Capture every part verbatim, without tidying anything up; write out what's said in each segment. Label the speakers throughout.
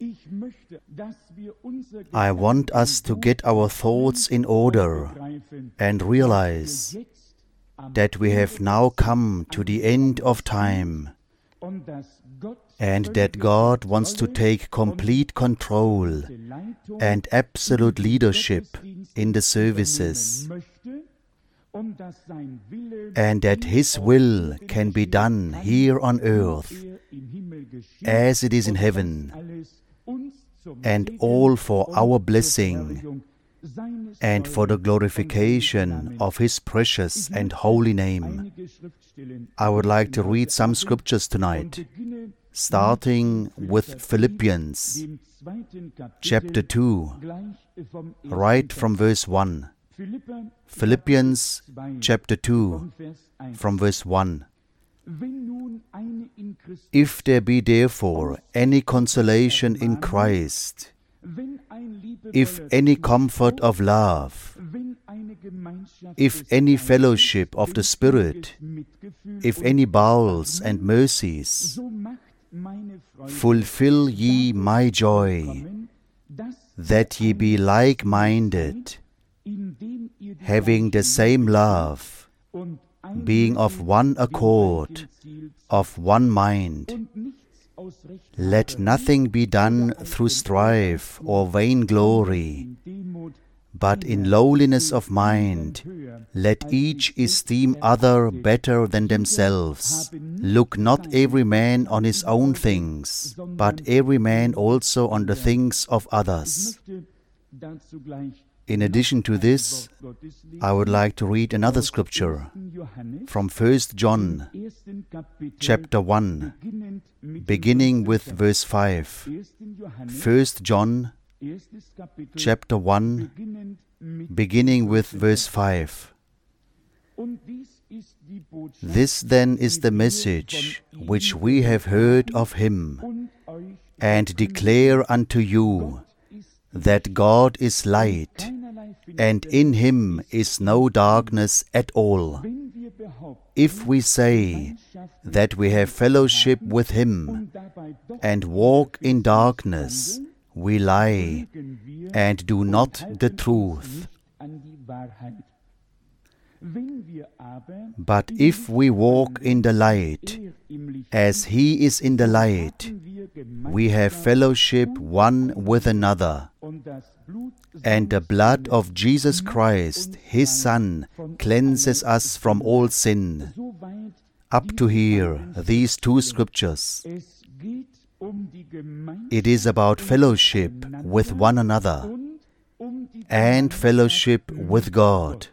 Speaker 1: I want us to get our thoughts in order and realize that we have now come to the end of time and that God wants to take complete control and absolute leadership in the services, and that His will can be done here on earth as it is in heaven, and all for our blessing and for the glorification of His precious and holy name. I would like to read some scriptures tonight, starting with Philippians chapter two, right from verse one. Philippians chapter two, from verse one. If there be therefore any consolation in Christ, if any comfort of love, if any fellowship of the Spirit, if any bowels and mercies, fulfill ye my joy, that ye be like-minded, having the same love, being of one accord, of one mind. Let nothing be done through strife or vainglory, but in lowliness of mind, let each esteem other better than themselves. Look not every man on his own things, but every man also on the things of others. In addition to this, I would like to read another scripture from First John chapter one, beginning with verse five. First John chapter one, beginning with verse five. This then is the message which we have heard of Him, and declare unto you, that God is light, and in Him is no darkness at all. If we say that we have fellowship with Him, and walk in darkness, we lie, and do not the truth. But if we walk in the light, as He is in the light, we have fellowship one with another, and the blood of Jesus Christ, His Son, cleanses us from all sin. Up to here, these two scriptures. It is about fellowship with one another and fellowship with God.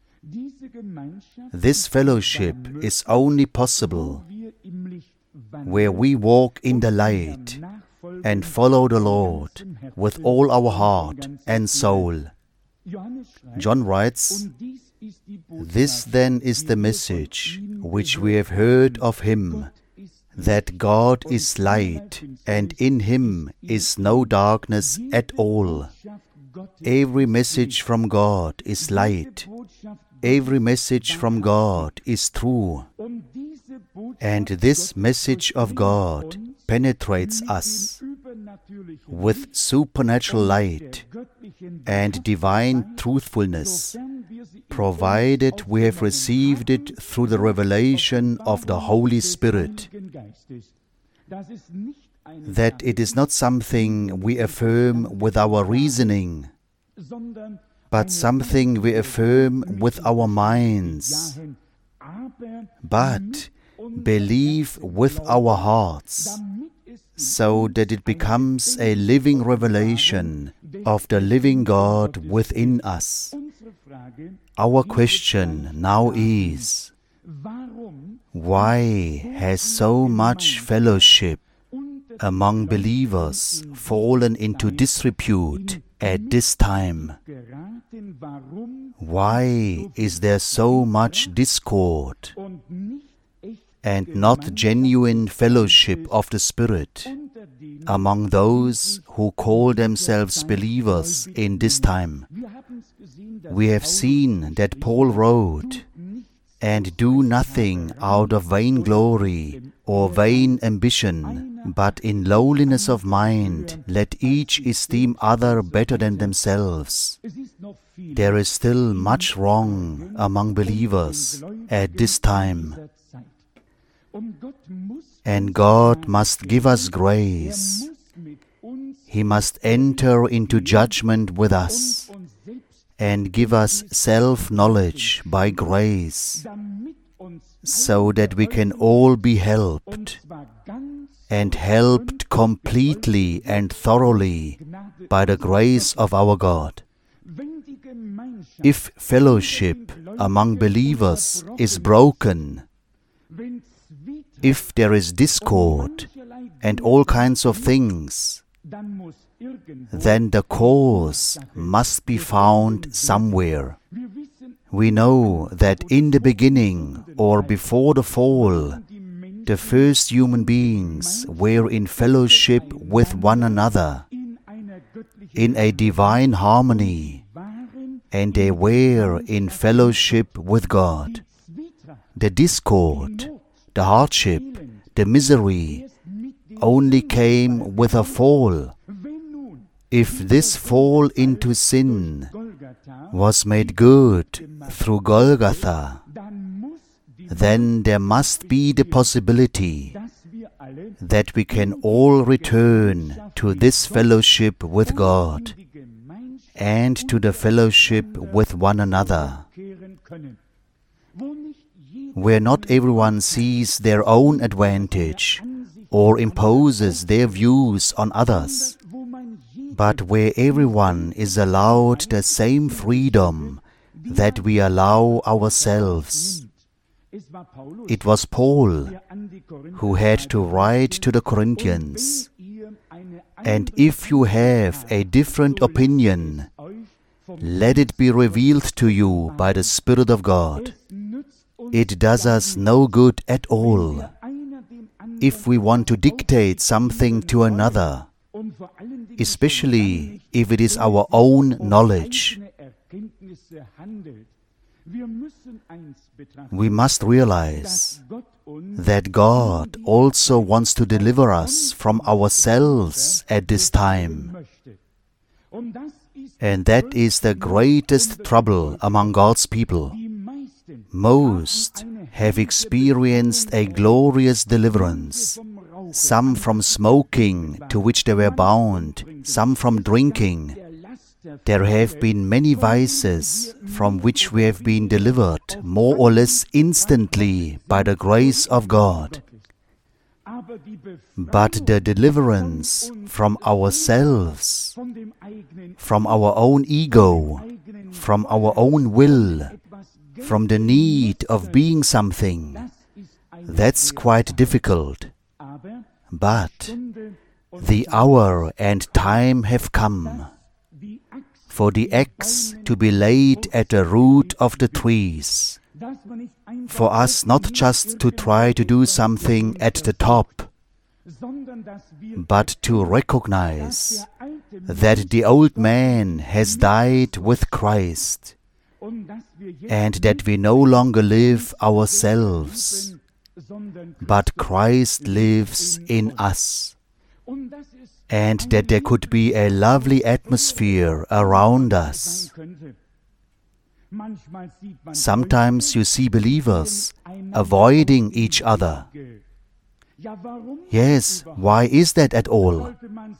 Speaker 1: This fellowship is only possible where we walk in the light and follow the Lord with all our heart and soul. John writes, "This then is the message which we have heard of Him, that God is light, and in Him is no darkness at all." Every message from God is light. Every message from God is true. And this message of God penetrates us with supernatural light and divine truthfulness, provided we have received it through the revelation of the Holy Spirit. That it is not something we affirm with our reasoning, but something we affirm with our minds, but believe with our hearts, so that it becomes a living revelation of the living God within us. Our question now is, why has so much fellowship among believers fallen into disrepute at this time? Why is there so much discord and not genuine fellowship of the Spirit among those who call themselves believers in this time? We have seen that Paul wrote, "And do nothing out of vainglory or vain ambition, but in lowliness of mind let each esteem other better than themselves. There is still much wrong among believers at this time, and God must give us grace. He must enter into judgment with us and give us self-knowledge by grace, so that we can all be helped, and helped completely and thoroughly by the grace of our God. If fellowship among believers is broken, if there is discord and all kinds of things, then the cause must be found somewhere. We know that in the beginning, or before the fall, the first human beings were in fellowship with one another, in a divine harmony, and they were in fellowship with God. The discord, the hardship, the misery only came with a fall. If this fall into sin was made good through Golgotha, then there must be the possibility that we can all return to this fellowship with God and to the fellowship with one another, where not everyone sees their own advantage or imposes their views on others, but where everyone is allowed the same freedom that we allow ourselves. It was Paul who had to write to the Corinthians, and if you have a different opinion, let it be revealed to you by the Spirit of God. It does us no good at all if we want to dictate something to another, especially if it is our own knowledge. We must realize that God also wants to deliver us from ourselves at this time. And that is the greatest trouble among God's people. Most have experienced a glorious deliverance, some from smoking, to which they were bound, some from drinking. There have been many vices from which we have been delivered more or less instantly by the grace of God. But the deliverance from ourselves, from our own ego, from our own will, from the need of being something, that's quite difficult. But the hour and time have come for the axe to be laid at the root of the trees, for us not just to try to do something at the top, but to recognize that the old man has died with Christ, and that we no longer live ourselves, but Christ lives in us, and that there could be a lovely atmosphere around us. Sometimes you see believers avoiding each other. Yes, why is that at all?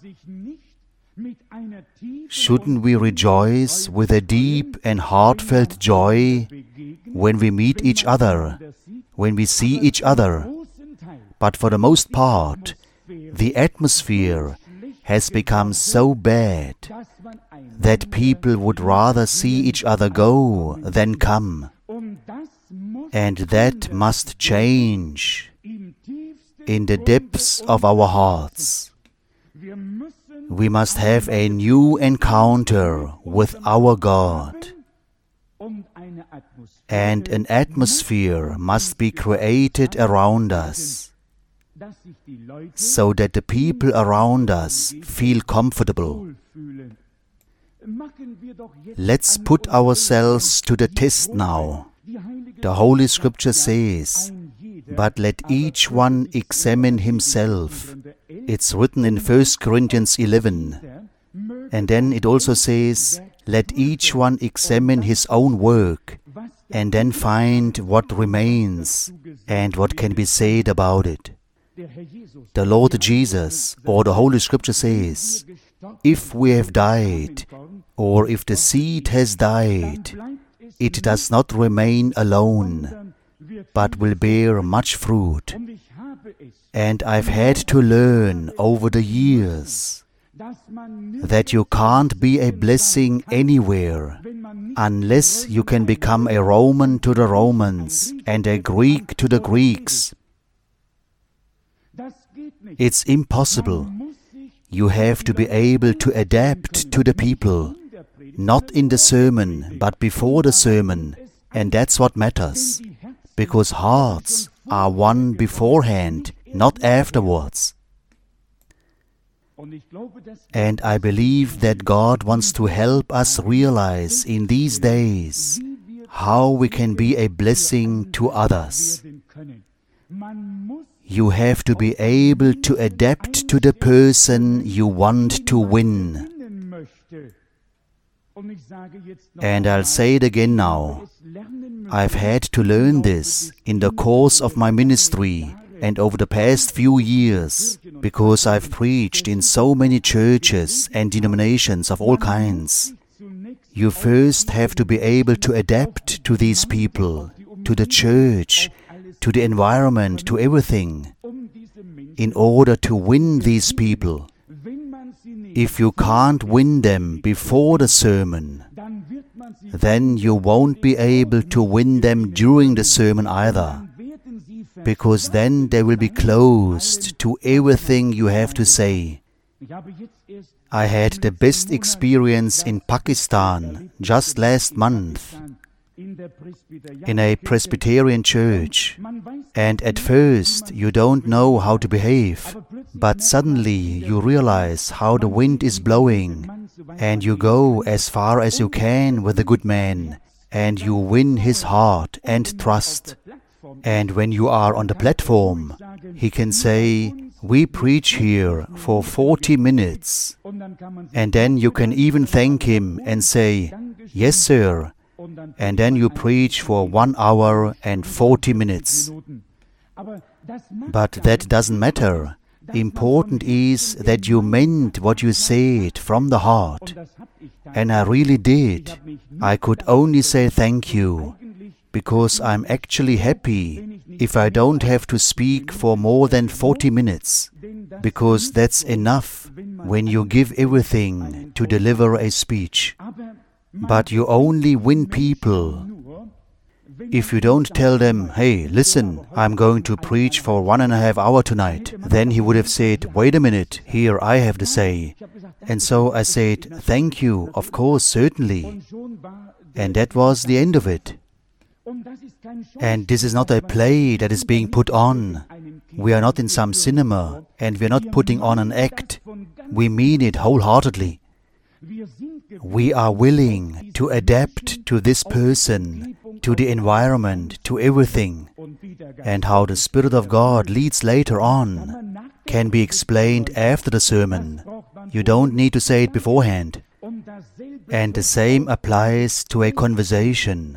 Speaker 1: Shouldn't we rejoice with a deep and heartfelt joy when we meet each other, when we see each other? But for the most part, the atmosphere has become so bad that people would rather see each other go than come. And that must change in the depths of our hearts. We must have a new encounter with our God. And an atmosphere must be created around us, so that the people around us feel comfortable. Let's put ourselves to the test now. The Holy Scripture says, "But let each one examine himself, It's written in First Corinthians eleven. And then it also says, let each one examine his own work and then find what remains and what can be said about it. The Lord Jesus, or the Holy Scripture says, if we have died, or if the seed has died, it does not remain alone, but will bear much fruit. And I've had to learn over the years that you can't be a blessing anywhere unless you can become a Roman to the Romans and a Greek to the Greeks. It's impossible. You have to be able to adapt to the people, not in the sermon, but before the sermon, and that's what matters, because hearts are won beforehand, not afterwards. And I believe that God wants to help us realize in these days how we can be a blessing to others. You have to be able to adapt to the person you want to win. And I'll say it again now. I've had to learn this in the course of my ministry and over the past few years, because I've preached in so many churches and denominations of all kinds. You first have to be able to adapt to these people, to the church, to the environment, to everything, in order to win these people. If you can't win them before the sermon, then you won't be able to win them during the sermon either, because then they will be closed to everything you have to say. I had the best experience in Pakistan just last month in a Presbyterian church, and at first you don't know how to behave, but suddenly you realize how the wind is blowing, and you go as far as you can with the good man, and you win his heart and trust. And when you are on the platform, he can say, we preach here for forty minutes. And then you can even thank him and say, yes, sir. And then you preach for one hour and forty minutes. But that doesn't matter. Important is that you meant what you said from the heart. And I really did. I could only say thank you, because I'm actually happy if I don't have to speak for more than forty minutes, because that's enough when you give everything to deliver a speech. But you only win people if you don't tell them, hey, listen, I'm going to preach for one and a half hour tonight. Then he would have said, wait a minute, here I have to say. And so I said, thank you, of course, certainly. And that was the end of it. And this is not a play that is being put on. We are not in some cinema, and we are not putting on an act. We mean it wholeheartedly. We are willing to adapt to this person, to the environment, to everything. And how the Spirit of God leads later on can be explained after the sermon. You don't need to say it beforehand. And the same applies to a conversation.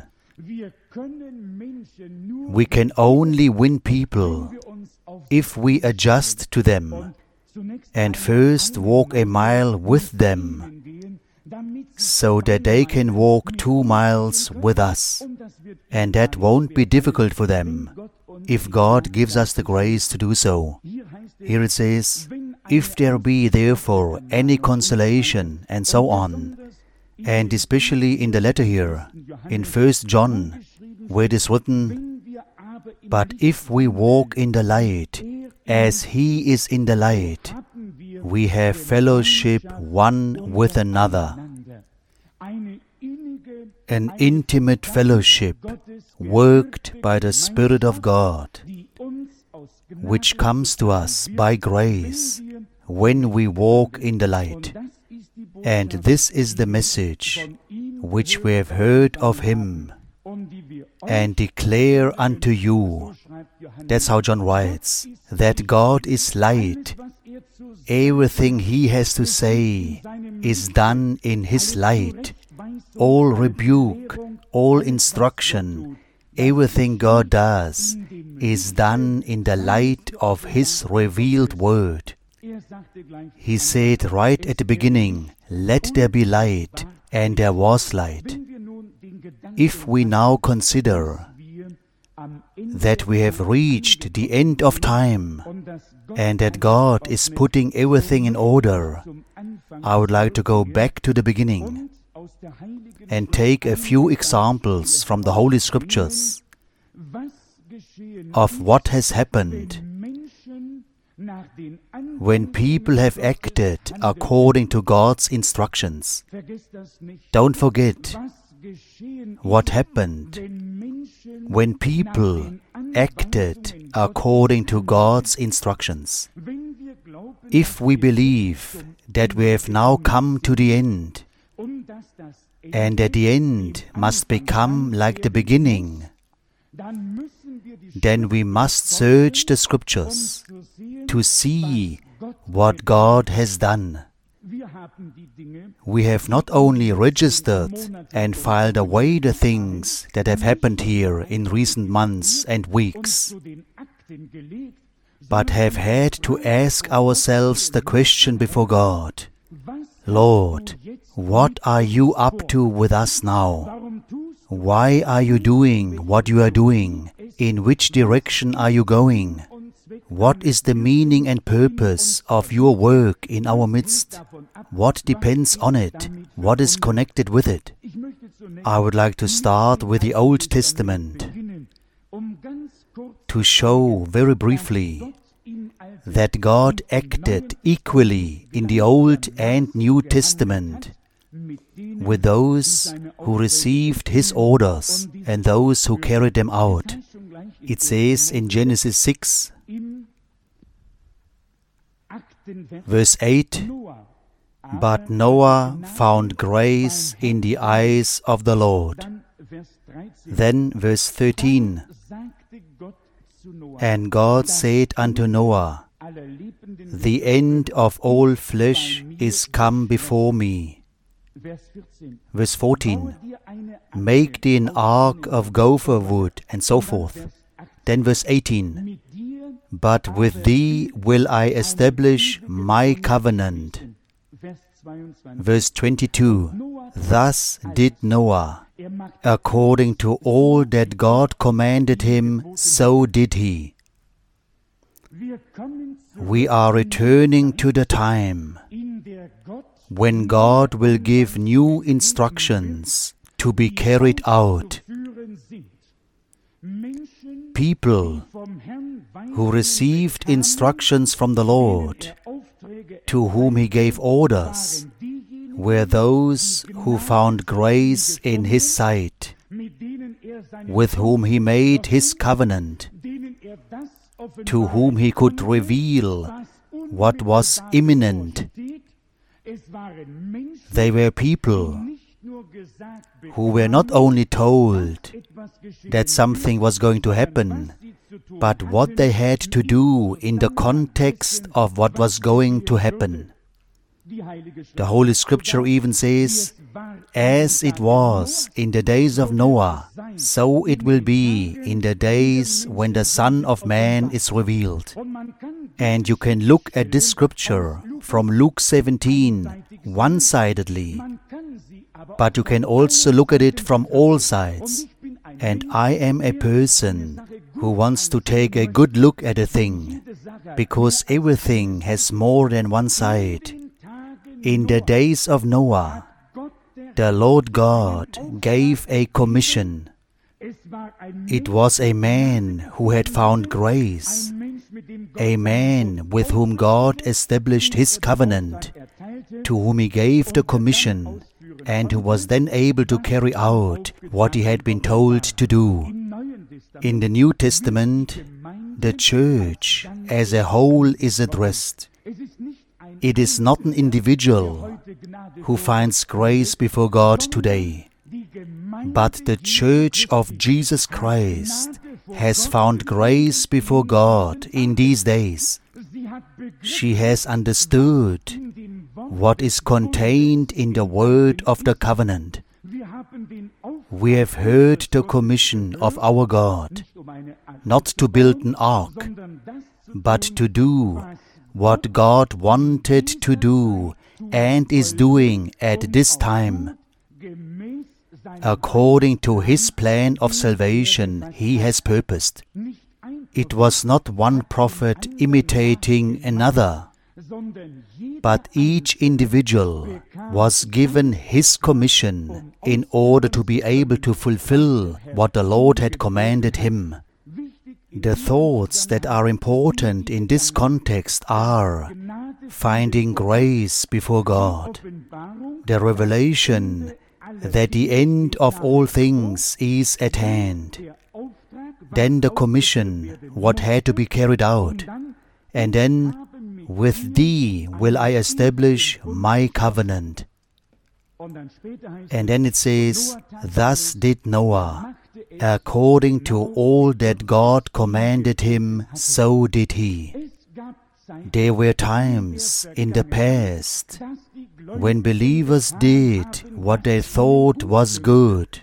Speaker 1: We can only win people if we adjust to them and first walk a mile with them, so that they can walk two miles with us. And that won't be difficult for them, if God gives us the grace to do so. Here it says, if there be therefore any consolation, and so on. And especially in the letter here, in First John, where it is written, but if we walk in the light, as He is in the light, we have fellowship one with another. An intimate fellowship worked by the Spirit of God, which comes to us by grace when we walk in the light. And this is the message which we have heard of Him and declare unto you. That's how John writes, that God is light, Everything He has to say is done in His light. All rebuke, all instruction, everything God does is done in the light of His revealed Word. He said right at the beginning, "Let there be light," and there was light. If we now consider that we have reached the end of time and that God is putting everything in order, I would like to go back to the beginning and take a few examples from the Holy Scriptures of what has happened when people have acted according to God's instructions. Don't forget what happened when people acted according to God's instructions. If we believe that we have now come to the end, and that the end must become like the beginning, then we must search the Scriptures to see what God has done. We have not only registered and filed away the things that have happened here in recent months and weeks, but have had to ask ourselves the question before God, "Lord, what are you up to with us now? Why are you doing what you are doing? In which direction are you going? What is the meaning and purpose of your work in our midst? What depends on it? What is connected with it?" I would like to start with the Old Testament to show very briefly that God acted equally in the Old and New Testament with those who received His orders and those who carried them out. It says in Genesis six, verse eight, "But Noah found grace in the eyes of the Lord." Then verse thirteen, "And God said unto Noah, The end of all flesh is come before me." Verse fourteen, "Make thee an ark of gopher wood," and so forth. Then verse eighteen, "But with thee will I establish my covenant." Verse twenty-two, "Thus did Noah. According to all that God commanded him, so did he." We are returning to the time when God will give new instructions to be carried out. People who received instructions from the Lord, to whom He gave orders, were those who found grace in His sight, with whom He made His covenant, to whom He could reveal what was imminent. They were people who were not only told that something was going to happen, but what they had to do in the context of what was going to happen. The Holy Scripture even says, "As it was in the days of Noah, so it will be in the days when the Son of Man is revealed." And you can look at this Scripture from Luke seventeen one-sidedly, but you can also look at it from all sides. And I am a person who wants to take a good look at a thing, because everything has more than one side. In the days of Noah, the Lord God gave a commission. It was a man who had found grace, a man with whom God established His covenant, to whom He gave the commission, and who was then able to carry out what he had been told to do. In the New Testament, the church as a whole is addressed. It is not an individual who finds grace before God today, but the Church of Jesus Christ has found grace before God in these days. She has understood what is contained in the word of the covenant. We have heard the commission of our God, not to build an ark, but to do what God wanted to do and is doing at this time. According to His plan of salvation, He has purposed. It was not one prophet imitating another, but each individual was given his commission in order to be able to fulfill what the Lord had commanded him. The thoughts that are important in this context are finding grace before God, the revelation that the end of all things is at hand, then the commission, what had to be carried out, and then, with thee will I establish my covenant. And then it says, thus did Noah, according to all that God commanded him, so did he. There were times in the past when believers did what they thought was good.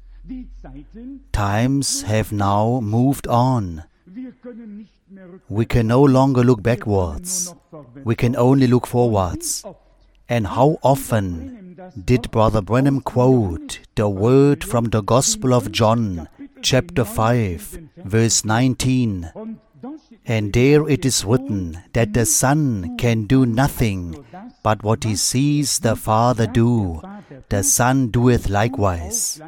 Speaker 1: Times have now moved on. We can no longer look backwards. We can only look forwards. And how often did Brother Branham quote the word from the Gospel of John, chapter five, verse nineteen? And there it is written that the Son can do nothing but what he sees the Father do. The Son doeth likewise.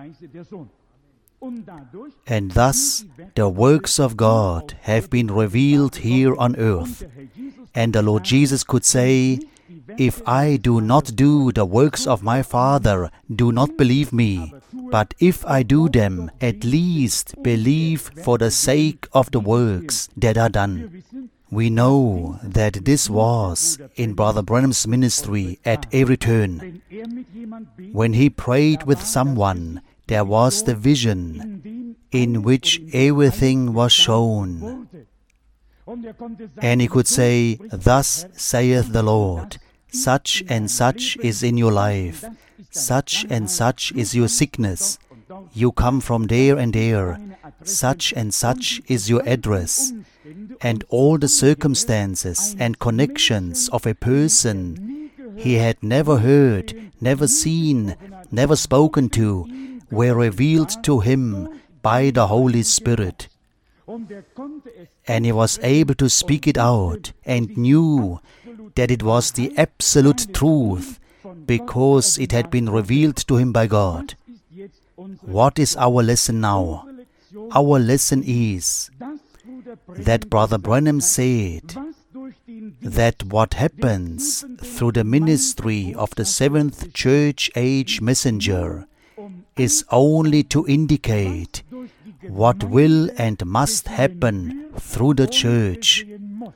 Speaker 1: And thus the works of God have been revealed here on earth. And the Lord Jesus could say, if I do not do the works of my Father, do not believe me. But if I do them, at least believe for the sake of the works that are done. We know that this was in Brother Branham's ministry at every turn. When he prayed with someone, there was the vision in which everything was shown. And he could say, thus saith the Lord, such and such is in your life, such and such is your sickness, you come from there and there, such and such is your address, and all the circumstances and connections of a person he had never heard, never seen, never spoken to, were revealed to him by the Holy Spirit. And he was able to speak it out and knew that it was the absolute truth because it had been revealed to him by God. What is our lesson now? Our lesson is that Brother Branham said that what happens through the ministry of the seventh church age messenger is only to indicate what will and must happen through the church.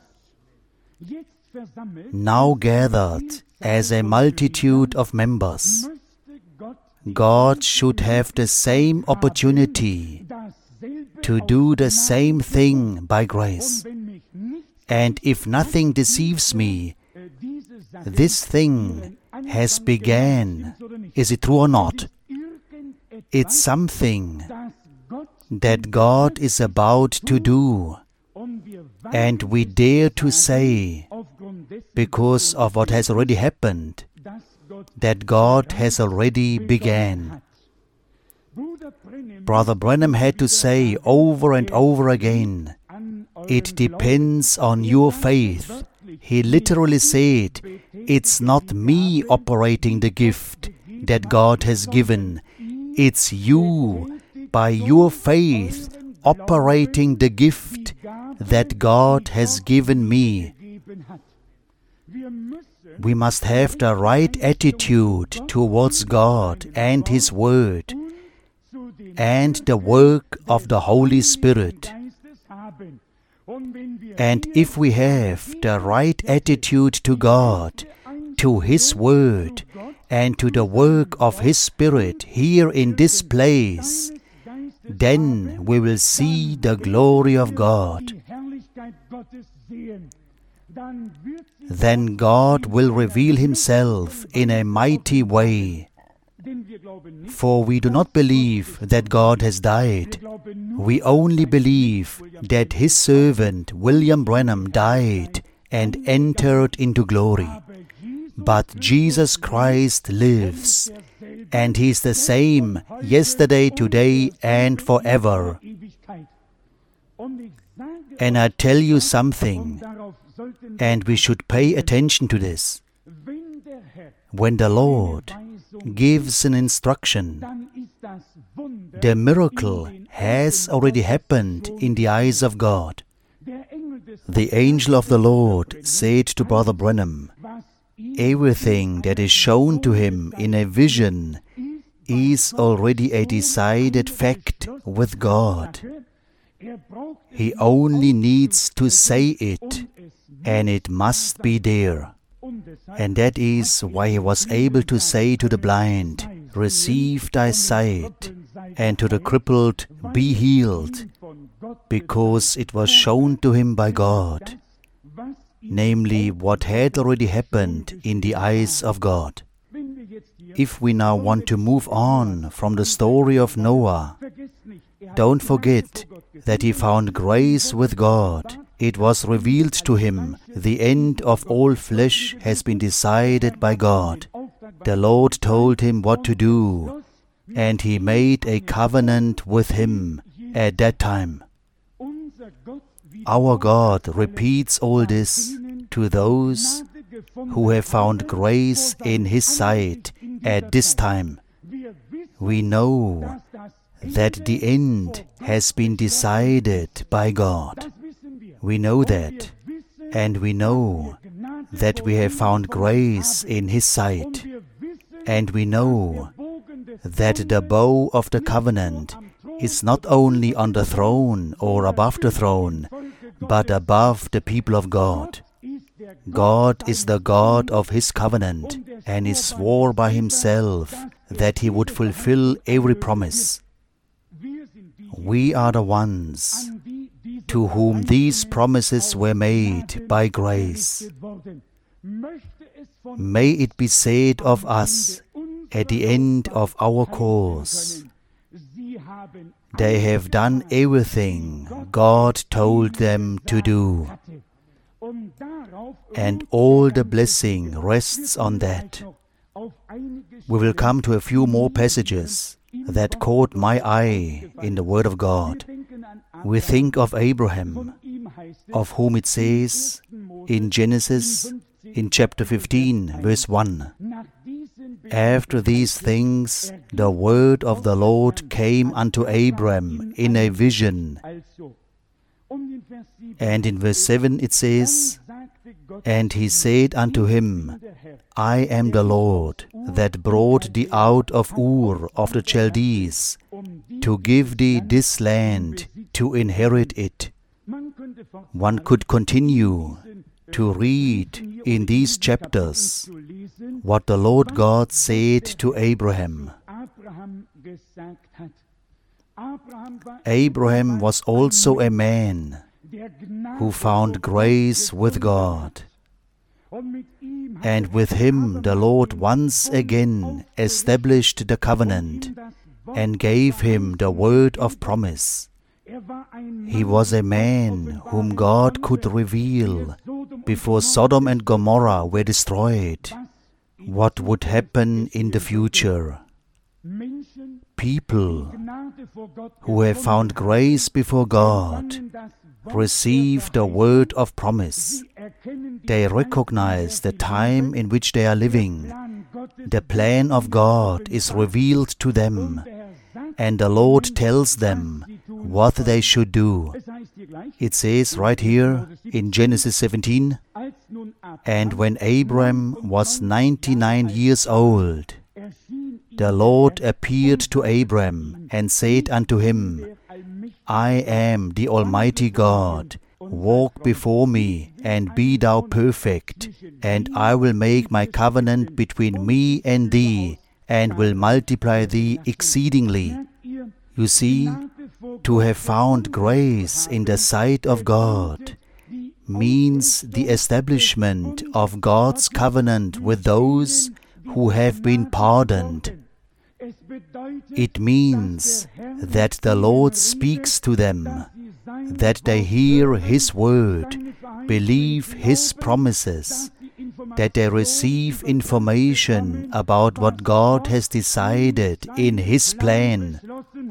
Speaker 1: Now gathered as a multitude of members, God should have the same opportunity to do the same thing by grace. And if nothing deceives me, this thing has began. Is it true or not? It's something that God is about to do. And we dare to say, because of what has already happened, that God has already began. Brother Branham had to say over and over again, it depends on your faith. He literally said, it's not me operating the gift that God has given. It's you, by your faith, operating the gift that God has given me. We must have the right attitude towards God and His Word and the work of the Holy Spirit. And if we have the right attitude to God, to His Word, and to the work of His Spirit here in this place, then we will see the glory of God. then God will reveal Himself in a mighty way. For we do not believe that God has died. We only believe that His servant William Branham died and entered into glory. But Jesus Christ lives, and He is the same yesterday, today, and forever. And I tell you something, and we should pay attention to this. When the Lord gives an instruction, the miracle has already happened in the eyes of God. The angel of the Lord said to Brother Branham, everything that is shown to him in a vision is already a decided fact with God. He only needs to say it, and it must be there. And that is why he was able to say to the blind, receive thy sight, and to the crippled, be healed, because it was shown to him by God, namely what had already happened in the eyes of God. If we now want to move on from the story of Noah, don't forget that he found grace with God. It was revealed to him, the end of all flesh has been decided by God. The Lord told him what to do, and he made a covenant with him at that time. Our God repeats all this to those who have found grace in His sight at this time. We know that the end has been decided by God. We know that, and we know that we have found grace in His sight, and we know that the bow of the covenant is not only on the throne or above the throne, but above the people of God. God is the God of His covenant, and He swore by Himself that He would fulfill every promise. We are the ones to whom these promises were made by grace. May it be said of us at the end of our course, they have done everything God told them to do, and all the blessing rests on that. We will come to a few more passages that caught my eye in the Word of God. We think of Abraham, of whom it says in Genesis, in chapter fifteen, verse one, after these things the word of the Lord came unto Abram in a vision. And in verse seven it says, and he said unto him, I am the Lord that brought thee out of Ur of the Chaldees, to give thee this land to inherit it. One could continue to read in these chapters what the Lord God said to Abraham. Abraham was also a man who found grace with God. And with him the Lord once again established the covenant and gave him the word of promise. He was a man whom God could reveal before Sodom and Gomorrah were destroyed what would happen in the future. People who have found grace before God receive the word of promise. They recognize the time in which they are living. The plan of God is revealed to them, and the Lord tells them what they should do. It says right here in Genesis seventeen, and when Abram was ninety-nine years old, the Lord appeared to Abram and said unto him, I am the Almighty God. Walk before me, and be thou perfect, and I will make my covenant between me and thee, and will multiply thee exceedingly. You see, to have found grace in the sight of God means the establishment of God's covenant with those who have been pardoned. It means that the Lord speaks to them, that they hear His word, believe His promises, that they receive information about what God has decided in His plan.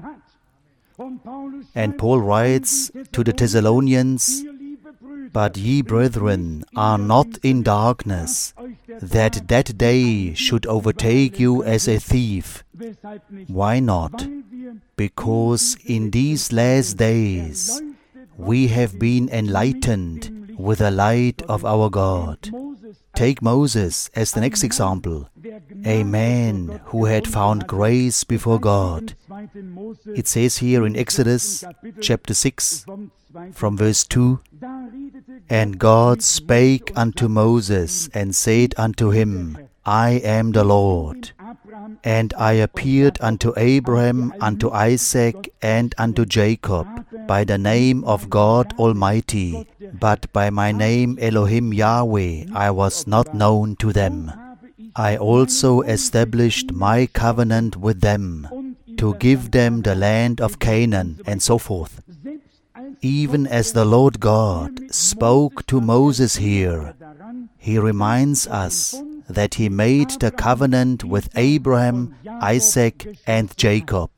Speaker 1: And Paul writes to the Thessalonians, "But ye, brethren, are not in darkness, that that day should overtake you as a thief." Why not? Because in these last days we have been enlightened with the light of our God. Take Moses as the next example, a man who had found grace before God. It says here in Exodus chapter six, from verse two, "And God spake unto Moses, and said unto him, I am the Lord. And I appeared unto Abraham, unto Isaac, and unto Jacob, by the name of God Almighty, but by my name Elohim Yahweh I was not known to them. I also established my covenant with them, to give them the land of Canaan," and so forth. Even as the Lord God spoke to Moses here, He reminds us that He made the covenant with Abraham, Isaac, and Jacob.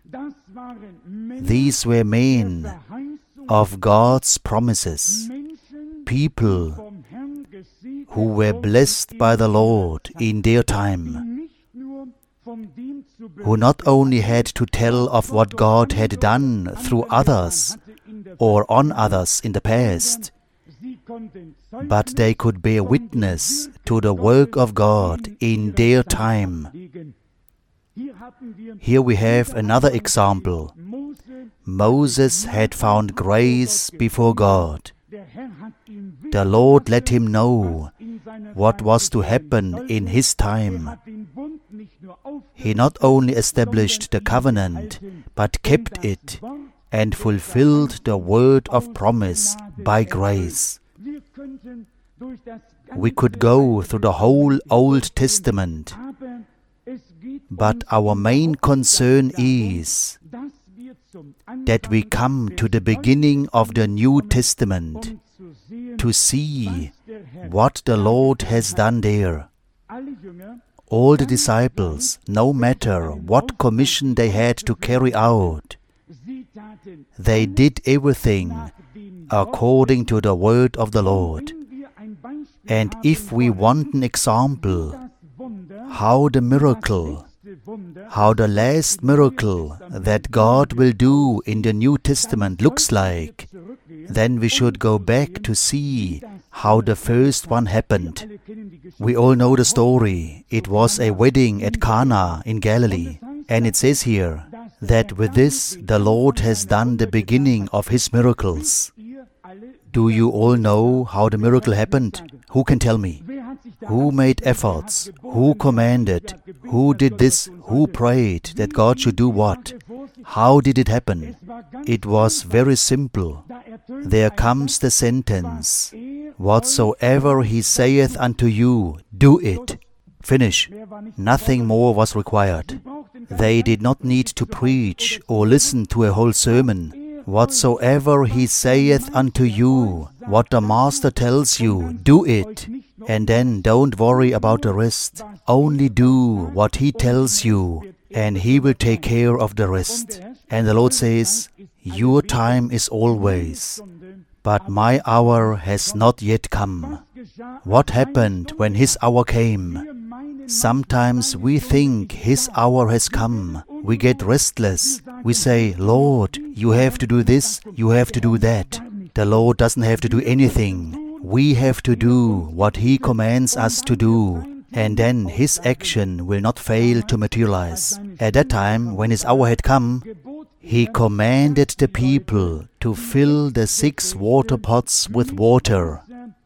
Speaker 1: These were men of God's promises, people who were blessed by the Lord in their time, who not only had to tell of what God had done through others or on others in the past, but they could bear witness to the work of God in their time. Here we have another example. Moses had found grace before God. The Lord let him know what was to happen in his time. He not only established the covenant, but kept it and fulfilled the word of promise by grace. We could go through the whole Old Testament, but our main concern is that we come to the beginning of the New Testament to see what the Lord has done there. All the disciples, no matter what commission they had to carry out, they did everything according to the word of the Lord. And if we want an example how the miracle, how the last miracle that God will do in the New Testament looks like, then we should go back to see how the first one happened. We all know the story. It was a wedding at Cana in Galilee. And it says here that with this the Lord has done the beginning of His miracles. Do you all know how the miracle happened? Who can tell me? Who made efforts? Who commanded? Who did this? Who prayed that God should do what? How did it happen? It was very simple. There comes the sentence, "Whatsoever He saith unto you, do it." Finish. Nothing more was required. They did not need to preach or listen to a whole sermon. Whatsoever He saith unto you, what the Master tells you, do it. And then don't worry about the rest. Only do what He tells you, and He will take care of the rest. And the Lord says, "Your time is always, but my hour has not yet come." What happened when His hour came? Sometimes we think His hour has come. We get restless. We say, "Lord, you have to do this, you have to do that." The Lord doesn't have to do anything. We have to do what He commands us to do, and then His action will not fail to materialize. At that time, when His hour had come, He commanded the people to fill the six water pots with water.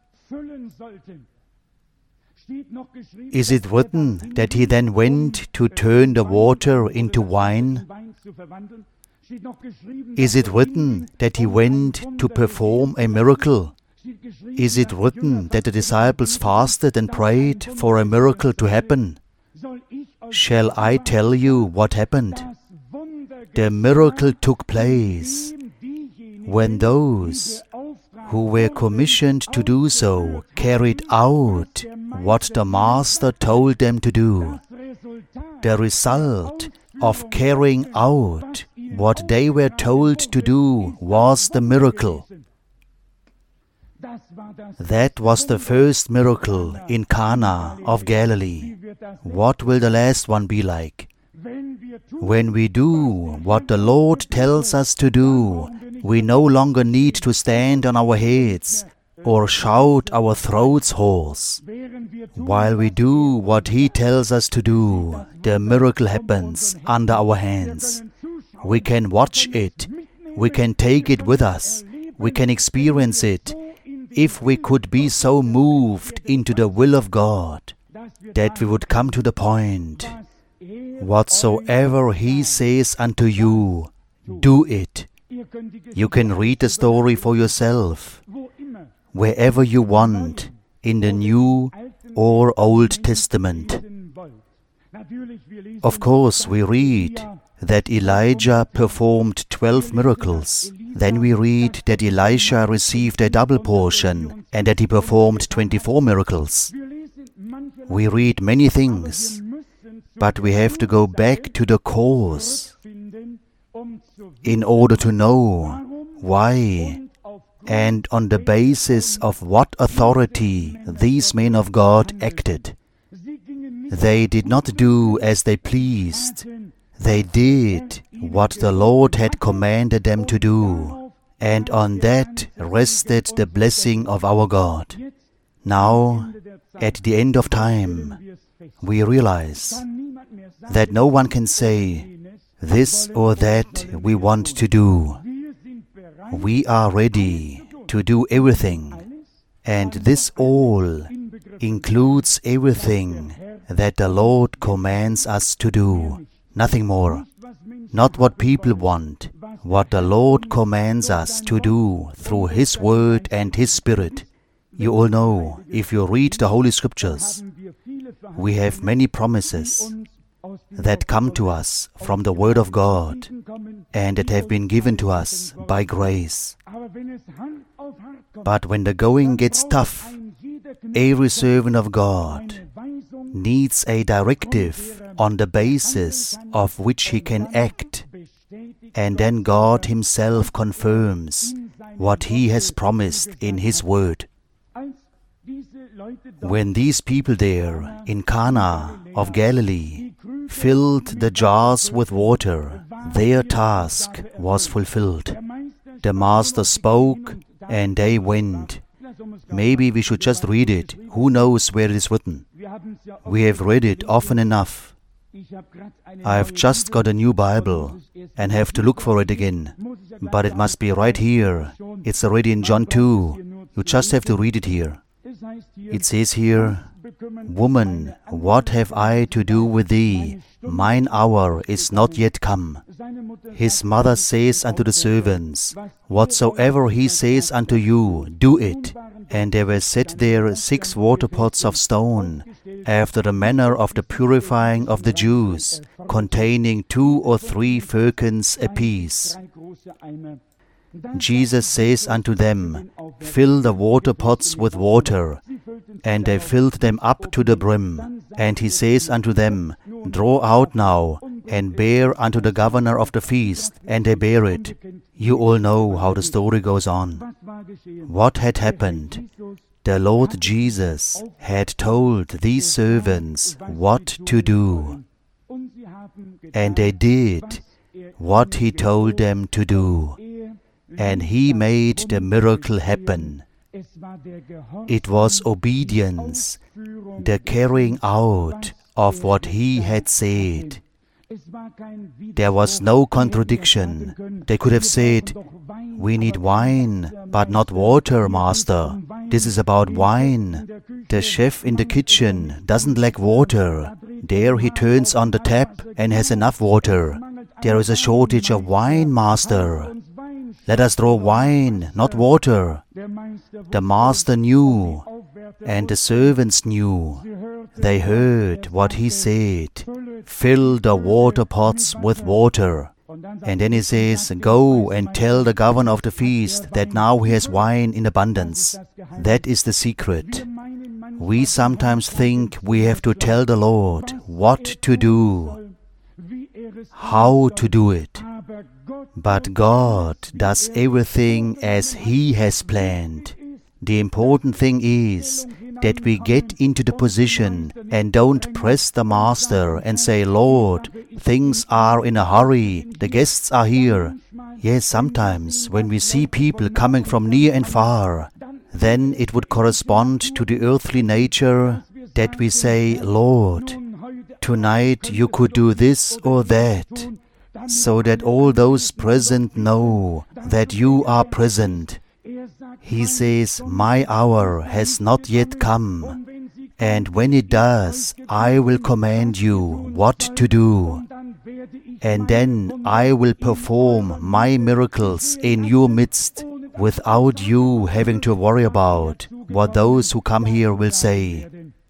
Speaker 1: Is it written that He then went to turn the water into wine? Is it written that He went to perform a miracle? Is it written that the disciples fasted and prayed for a miracle to happen? Shall I tell you what happened? The miracle took place when those who were commissioned to do so carried out what the Master told them to do. The result of carrying out what they were told to do was the miracle. That was the first miracle in Cana of Galilee. What will the last one be like? When we do what the Lord tells us to do, we no longer need to stand on our heads or shout our throats hoarse. While we do what He tells us to do, the miracle happens under our hands. We can watch it. We can take it with us. We can experience it. If we could be so moved into the will of God that we would come to the point, whatsoever He says unto you, do it. You can read the story for yourself, wherever you want, in the New or Old Testament. Of course, we read that Elijah performed twelve miracles. Then we read that Elisha received a double portion and that he performed twenty-four miracles. We read many things, but we have to go back to the cause in order to know why and on the basis of what authority these men of God acted. They did not do as they pleased. They did what the Lord had commanded them to do, and on that rested the blessing of our God. Now, at the end of time, we realize that no one can say, this or that we want to do. We are ready to do everything, and this all includes everything that the Lord commands us to do. Nothing more. Not what people want, what the Lord commands us to do through His Word and His Spirit. You all know, if you read the Holy Scriptures, we have many promises that come to us from the Word of God and that have been given to us by grace. But when the going gets tough, every servant of God needs a directive on the basis of which he can act, and then God Himself confirms what He has promised in His Word. When these people there in Cana of Galilee filled the jars with water, their task was fulfilled. The Master spoke and they went. Maybe we should just read it. Who knows where it is written? We have read it often enough. I have just got a new Bible and have to look for it again. But it must be right here. It's already in John two. You just have to read it here. It says here, Woman, what have I to do with thee? Mine hour is not yet come. His mother says unto the servants, Whatsoever he says unto you, do it. And there were set there six water pots of stone, after the manner of the purifying of the Jews, containing two or three firkins apiece. Jesus says unto them, Fill the water pots with water. And they filled them up to the brim. And he says unto them, Draw out now, and bear unto the governor of the feast. And they bear it. You all know how the story goes on. What had happened? The Lord Jesus had told these servants what to do. And they did what He told them to do. And He made the miracle happen. It was obedience, the carrying out of what He had said. There was no contradiction. They could have said, We need wine, but not water, Master. This is about wine. The chef in the kitchen doesn't lack water. There he turns on the tap and has enough water. There is a shortage of wine, Master. Let us draw wine, not water. The master knew, and the servants knew. They heard what he said. Fill the water pots with water. And then he says, go and tell the governor of the feast that now he has wine in abundance. That is the secret. We sometimes think we have to tell the Lord what to do, how to do it. But God does everything as He has planned. The important thing is that we get into the position and don't press the Master and say, Lord, things are in a hurry, the guests are here. Yes, sometimes when we see people coming from near and far, then it would correspond to the earthly nature that we say, Lord, tonight you could do this or that, so that all those present know that you are present. He says, my hour has not yet come, and when it does, I will command you what to do, and then I will perform my miracles in your midst without you having to worry about what those who come here will say.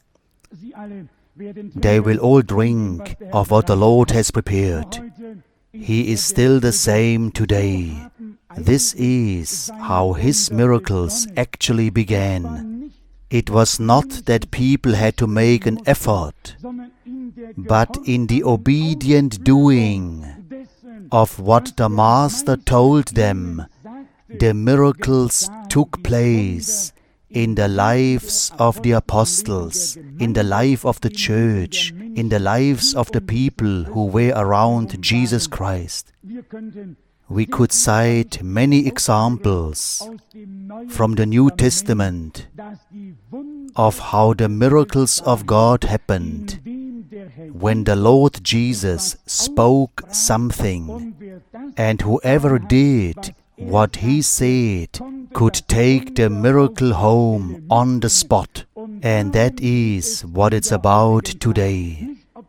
Speaker 1: They will all drink of what the Lord has prepared. He is still the same today. This is how His miracles actually began. It was not that people had to make an effort, but in the obedient doing of what the Master told them, the miracles took place in the lives of the apostles, in the life of the church, in the lives of the people who were around Jesus Christ. We could cite many examples from the New Testament of how the miracles of God happened when the Lord Jesus spoke something, and whoever did what He said could take the miracle home on the spot. And that is what it's about today.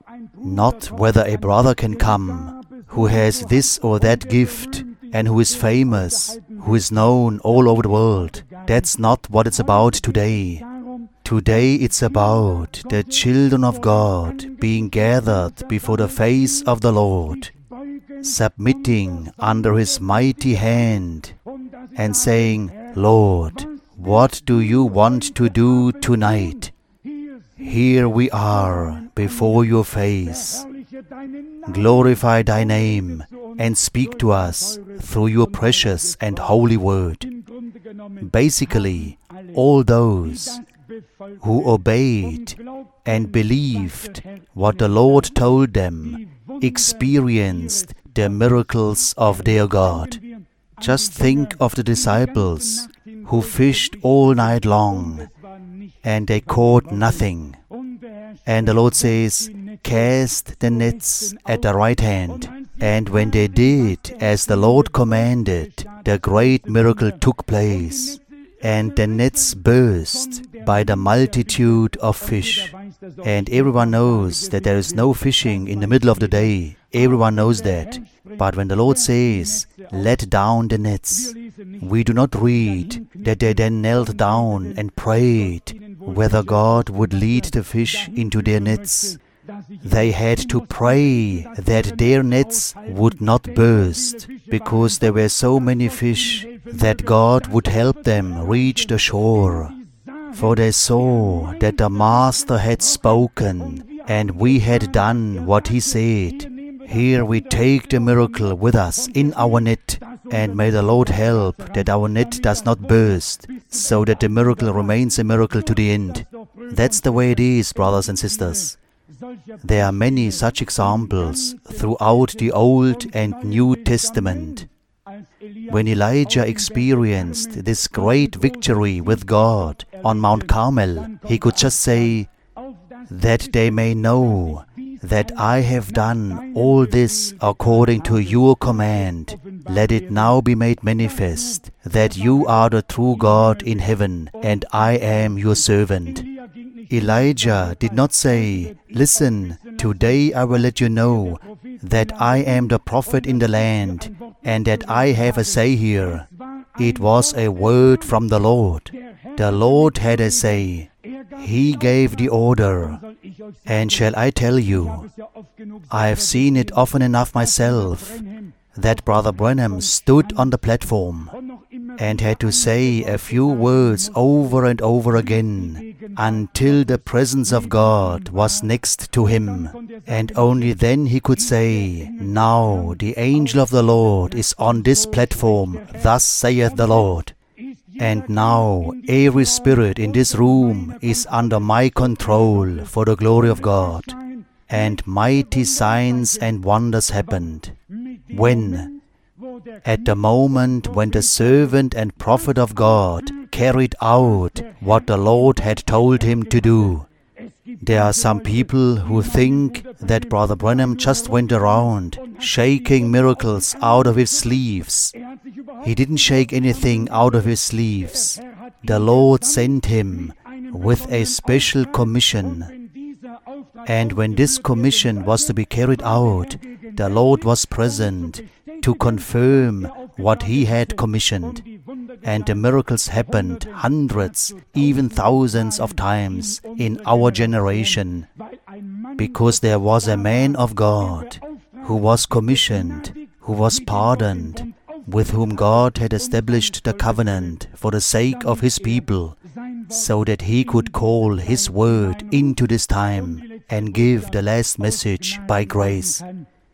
Speaker 1: Not whether a brother can come who has this or that gift and who is famous, who is known all over the world. That's not what it's about today. Today it's about the children of God being gathered before the face of the Lord, submitting under His mighty hand and saying, Lord, what do you want to do tonight? Here we are before your face. Glorify thy name and speak to us through your precious and holy word. Basically, all those who obeyed and believed what the Lord told them experienced the miracles of their God. Just think of the disciples who fished all night long and they caught nothing. And the Lord says, cast the nets at the right hand. And when they did as the Lord commanded, the great miracle took place. And the nets burst by the multitude of fish. And everyone knows that there is no fishing in the middle of the day. Everyone knows that. But when the Lord says, let down the nets, we do not read that they then knelt down and prayed whether God would lead the fish into their nets. They had to pray that their nets would not burst, because there were so many fish that God would help them reach the shore. For they saw that the Master had spoken, and we had done what He said. Here we take the miracle with us in our net, and may the Lord help that our net does not burst, so that the miracle remains a miracle to the end. That's the way it is, brothers and sisters. There are many such examples throughout the Old and New Testament. When Elijah experienced this great victory with God on Mount Carmel, he could just say, that they may know that I have done all this according to your command. Let it now be made manifest that you are the true God in heaven, and I am your servant. Elijah did not say, listen, today I will let you know that I am the prophet in the land, and that I have a say here. It was a word from the Lord. The Lord had a say. He gave the order. And shall I tell you, I have seen it often enough myself, that Brother Branham stood on the platform and had to say a few words over and over again until the presence of God was next to him, and only then he could say, "Now the angel of the Lord is on this platform, thus saith the Lord. And now every spirit in this room is under my control for the glory of God." And mighty signs and wonders happened. When? At the moment when the servant and prophet of God carried out what the Lord had told him to do. There are some people who think that Brother Branham just went around shaking miracles out of his sleeves. He didn't shake anything out of his sleeves. The Lord sent him with a special commission. And when this commission was to be carried out, the Lord was present to confirm what he had commissioned. And the miracles happened hundreds, even thousands of times in our generation, because there was a man of God who was commissioned, who was pardoned, with whom God had established the covenant for the sake of his people, so that he could call his word into this time and give the last message by grace.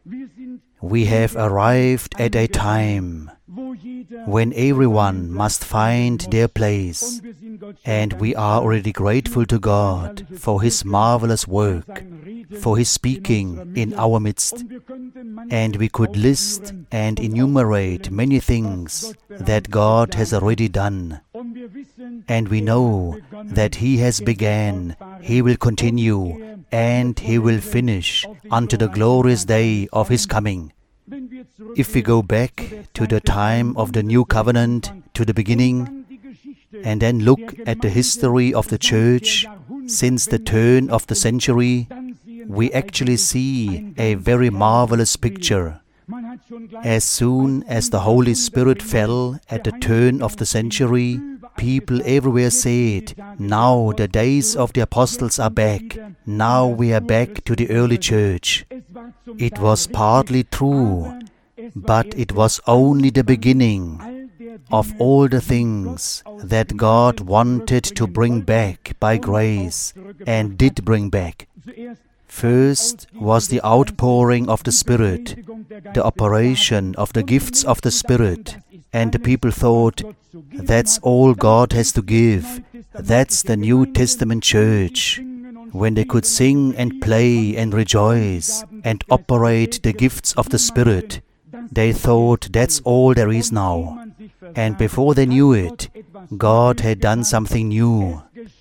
Speaker 1: We have arrived at a time when everyone must find their place, and we are already grateful to God for His marvelous work, for His speaking in our midst. And we could list and enumerate many things that God has already done. And we know that He has began, He will continue, and He will finish unto the glorious day of His coming. If we go back to the time of the New Covenant, to the beginning, and then look at the history of the Church since the turn of the century, we actually see a very marvelous picture. As soon as the Holy Spirit fell at the turn of the century, people everywhere said, "Now the days of the apostles are back. Now we are back to the early church." It was partly true, but it was only the beginning of all the things that God wanted to bring back by grace and did bring back. First was the outpouring of the Spirit, the operation of the gifts of the Spirit, and the people thought, that's all God has to give. That's the New Testament church. When they could sing and play and rejoice and operate the gifts of the Spirit, they thought that's all there is now. And before they knew it, God had done something new.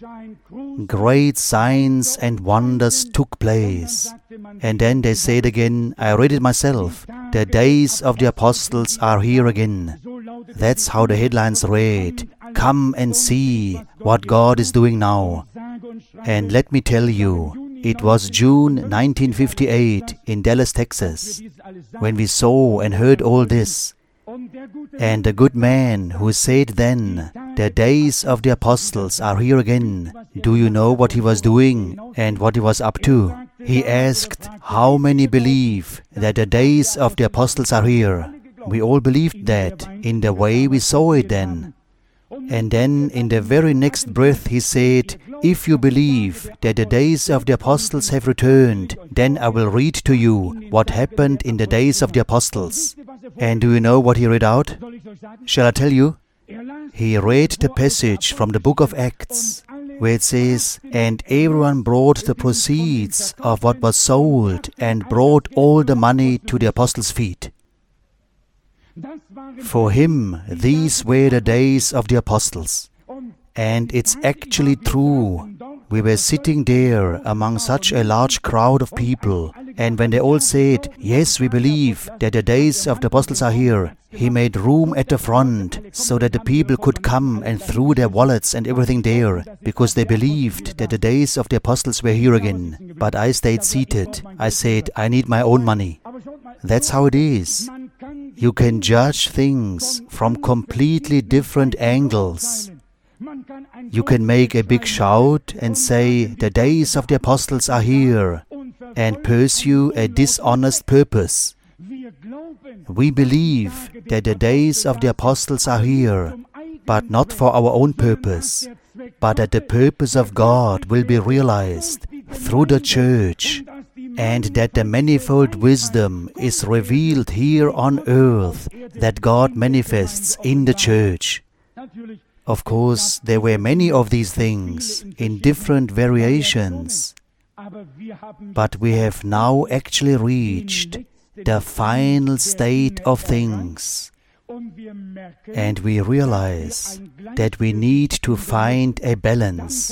Speaker 1: Great signs and wonders took place. And then they said again, I read it myself, the days of the apostles are here again. That's how the headlines read. Come and see what God is doing now. And let me tell you, it was June nineteen fifty-eight in Dallas, Texas, when we saw and heard all this. And the good man who said then, the days of the apostles are here again, do you know what he was doing and what he was up to? He asked, how many believe that the days of the apostles are here? We all believed that in the way we saw it then. And then in the very next breath he said, if you believe that the days of the apostles have returned, then I will read to you what happened in the days of the apostles. And do you know what he read out? Shall I tell you? He read the passage from the book of Acts, where it says, and everyone brought the proceeds of what was sold and brought all the money to the apostles' feet. For him, these were the days of the apostles. And it's actually true. We were sitting there among such a large crowd of people, and when they all said, yes, we believe that the days of the apostles are here, he made room at the front so that the people could come and threw their wallets and everything there, because they believed that the days of the apostles were here again. But I stayed seated. I said, I need my own money. That's how it is. You can judge things from completely different angles. You can make a big shout and say, the days of the apostles are here, and pursue a dishonest purpose. We believe that the days of the apostles are here, but not for our own purpose, but that the purpose of God will be realized through the church, and that the manifold wisdom is revealed here on earth that God manifests in the church. Of course, there were many of these things in different variations, but we have now actually reached the final state of things. And we realize that we need to find a balance.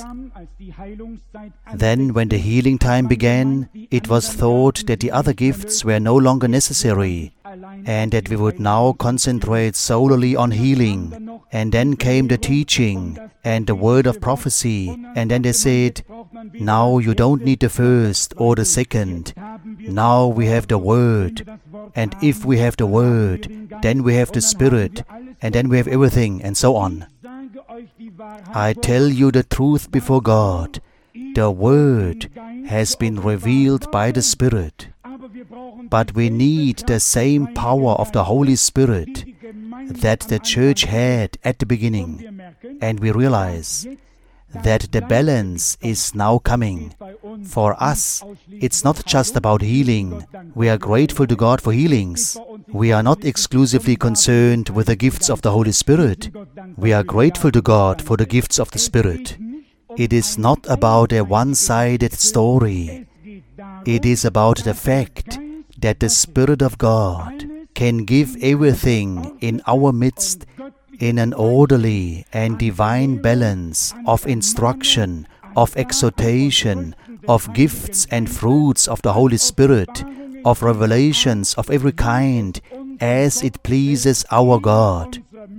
Speaker 1: Then, when the healing time began, it was thought that the other gifts were no longer necessary, and that we would now concentrate solely on healing. And then came the teaching and the word of prophecy, and then they said, now you don't need the first or the second. Now we have the Word, and if we have the Word, then we have the Spirit, and then we have everything, and so on. I tell you the truth before God. The Word has been revealed by the Spirit, but we need the same power of the Holy Spirit that the church had at the beginning, and we realize that the balance is now coming. For us, it's not just about healing. We are grateful to God for healings. We are not exclusively concerned with the gifts of the Holy Spirit. We are grateful to God for the gifts of the Spirit. It is not about a one-sided story. It is about the fact that the Spirit of God can give everything in our midst in an orderly and divine balance of instruction, of exhortation, of gifts and fruits of the Holy Spirit, of revelations of every kind, as it pleases our God.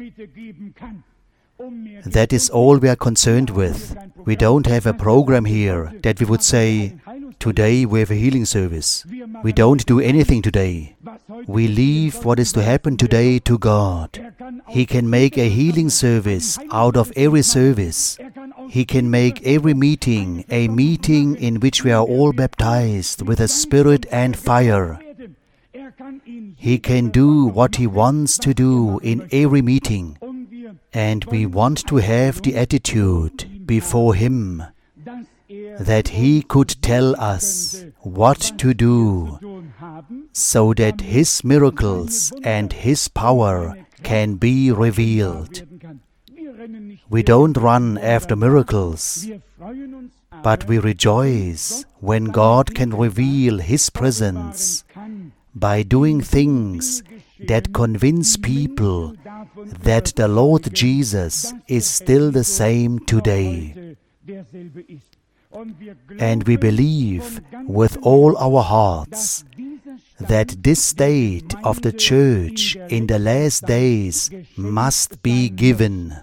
Speaker 1: That is all we are concerned with. We don't have a program here that we would say, today we have a healing service. We don't do anything today. We leave what is to happen today to God. He can make a healing service out of every service. He can make every meeting a meeting in which we are all baptized with the Spirit and fire. He can do what He wants to do in every meeting. And we want to have the attitude before Him that He could tell us what to do, so that His miracles and His power can be revealed. We don't run after miracles, but we rejoice when God can reveal His presence by doing things that convince people that the Lord Jesus is still the same today. And we believe with all our hearts that this state of the church in the last days must be given.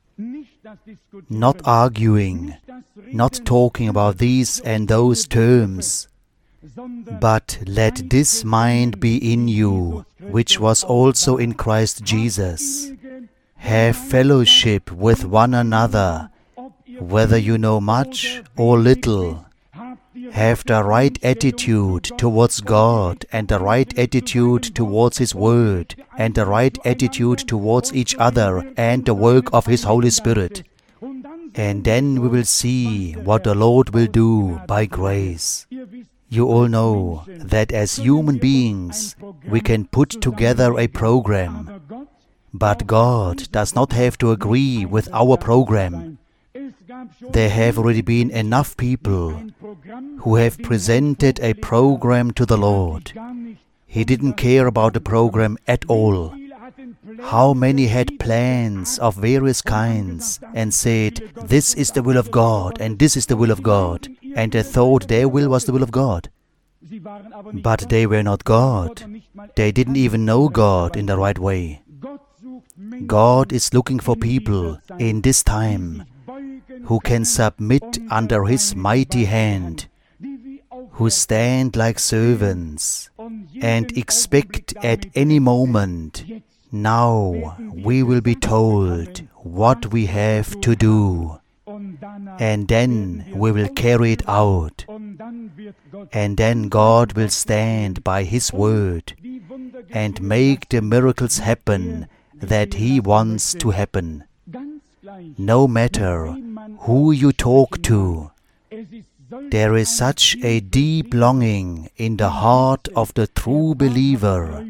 Speaker 1: Not arguing, not talking about these and those terms, but let this mind be in you, which was also in Christ Jesus. Have fellowship with one another, whether you know much or little. Have the right attitude towards God, and the right attitude towards His Word, and the right attitude towards each other and the work of His Holy Spirit. And then we will see what the Lord will do by grace. You all know that as human beings we can put together a program, but God does not have to agree with our program. There have already been enough people who have presented a program to the Lord. He didn't care about the program at all. How many had plans of various kinds and said, this is the will of God and this is the will of God, and they thought their will was the will of God. But they were not God. They didn't even know God in the right way. God is looking for people in this time who can submit under His mighty hand, who stand like servants and expect at any moment, now we will be told what we have to do, and then we will carry it out, and then God will stand by His word and make the miracles happen that He wants to happen. No matter who you talk to, there is such a deep longing in the heart of the true believer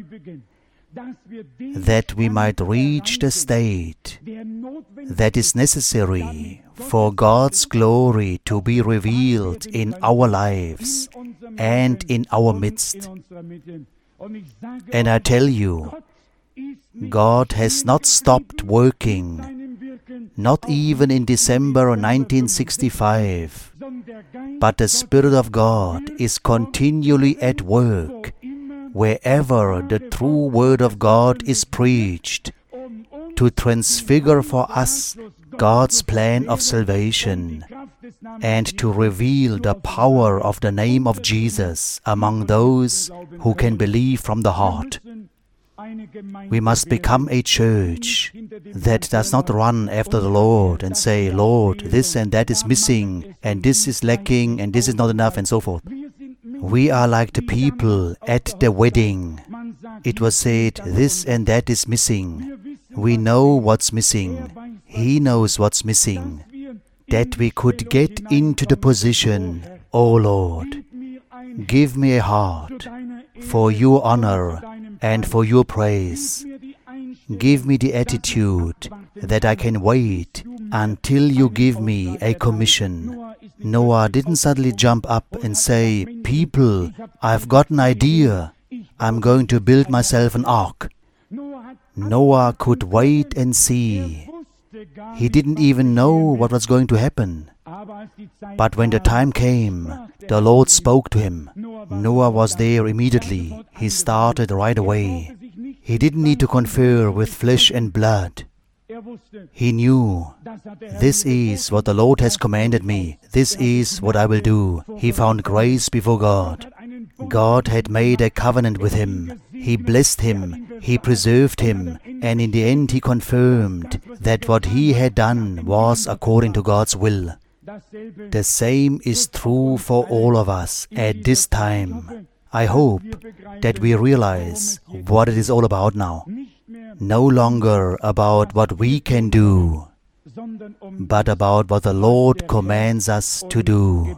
Speaker 1: that we might reach the state that is necessary for God's glory to be revealed in our lives and in our midst. And I tell you, God has not stopped working, not even in December nineteen sixty-five, but the Spirit of God is continually at work wherever the true Word of God is preached, to transfigure for us God's plan of salvation and to reveal the power of the name of Jesus among those who can believe from the heart. We must become a church that does not run after the Lord and say, Lord, this and that is missing, and this is lacking, and this is not enough, and so forth. We are like the people at the wedding. It was said, this and that is missing. We know what's missing. He knows what's missing. That we could get into the position, O Lord, give me a heart for your honor and for your praise. Give me the attitude that I can wait until you give me a commission. Noah didn't suddenly jump up and say, people, I've got an idea. I'm going to build myself an ark. Noah could wait and see. He didn't even know what was going to happen. But when the time came, the Lord spoke to him. Noah was there immediately. He started right away. He didn't need to confer with flesh and blood. He knew, this is what the Lord has commanded me. This is what I will do. He found grace before God. God had made a covenant with him. He blessed him. He preserved him. And in the end he confirmed that what he had done was according to God's will. The same is true for all of us at this time. I hope that we realize what it is all about now. No longer about what we can do, but about what the Lord commands us to do.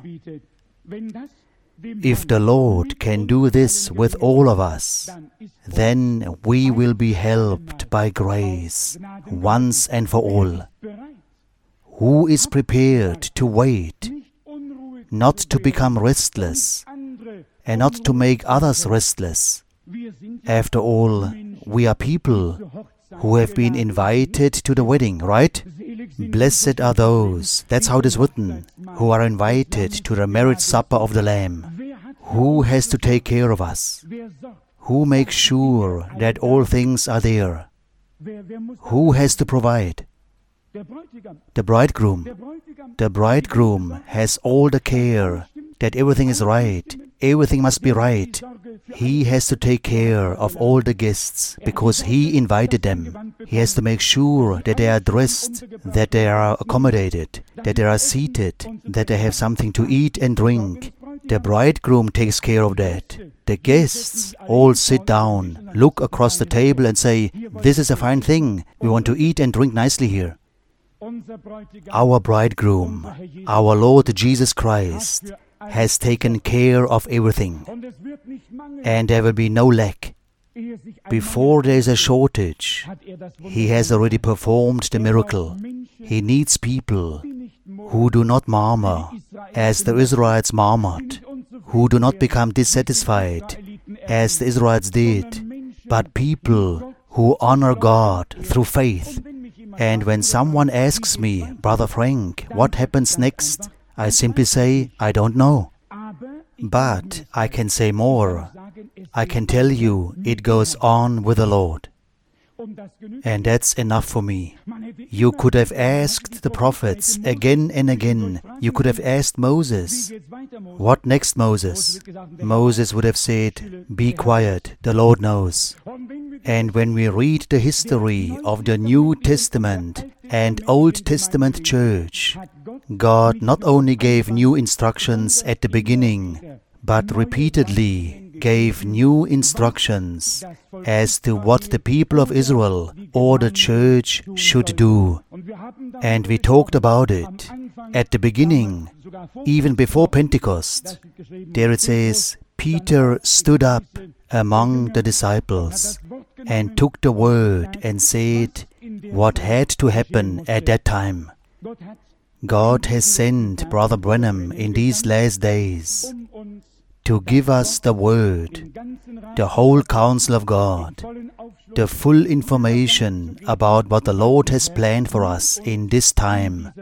Speaker 1: If the Lord can do this with all of us, then we will be helped by grace once and for all. Who is prepared to wait, not to become restless, and not to make others restless? After all, we are people who have been invited to the wedding, right? Blessed are those, that's how it is written, who are invited to the marriage supper of the Lamb. Who has to take care of us? Who makes sure that all things are there? Who has to provide? The bridegroom. The bridegroom has all the care that everything is right. Everything must be right. He has to take care of all the guests because he invited them. He has to make sure that they are dressed, that they are accommodated, that they are seated, that they have something to eat and drink. The bridegroom takes care of that. The guests all sit down, look across the table and say, this is a fine thing. We want to eat and drink nicely here. Our bridegroom, our Lord Jesus Christ, has taken care of everything, and there will be no lack. Before there is a shortage, He has already performed the miracle. He needs people who do not murmur, as the Israelites murmured, who do not become dissatisfied, as the Israelites did, but people who honor God through faith. And when someone asks me, Brother Frank, what happens next? I simply say, I don't know. But I can say more. I can tell you it goes on with the Lord. And that's enough for me. You could have asked the prophets again and again. You could have asked Moses. What next, Moses? Moses would have said, be quiet, the Lord knows. And when we read the history of the New Testament and Old Testament church, God not only gave new instructions at the beginning, but repeatedly gave new instructions as to what the people of Israel or the church should do. And we talked about it at the beginning, even before Pentecost. There it says, Peter stood up among the disciples and took the word and said what had to happen at that time. God has sent Brother Branham in these last days to give us the Word, the whole counsel of God, the full information about what the Lord has planned for us in this time.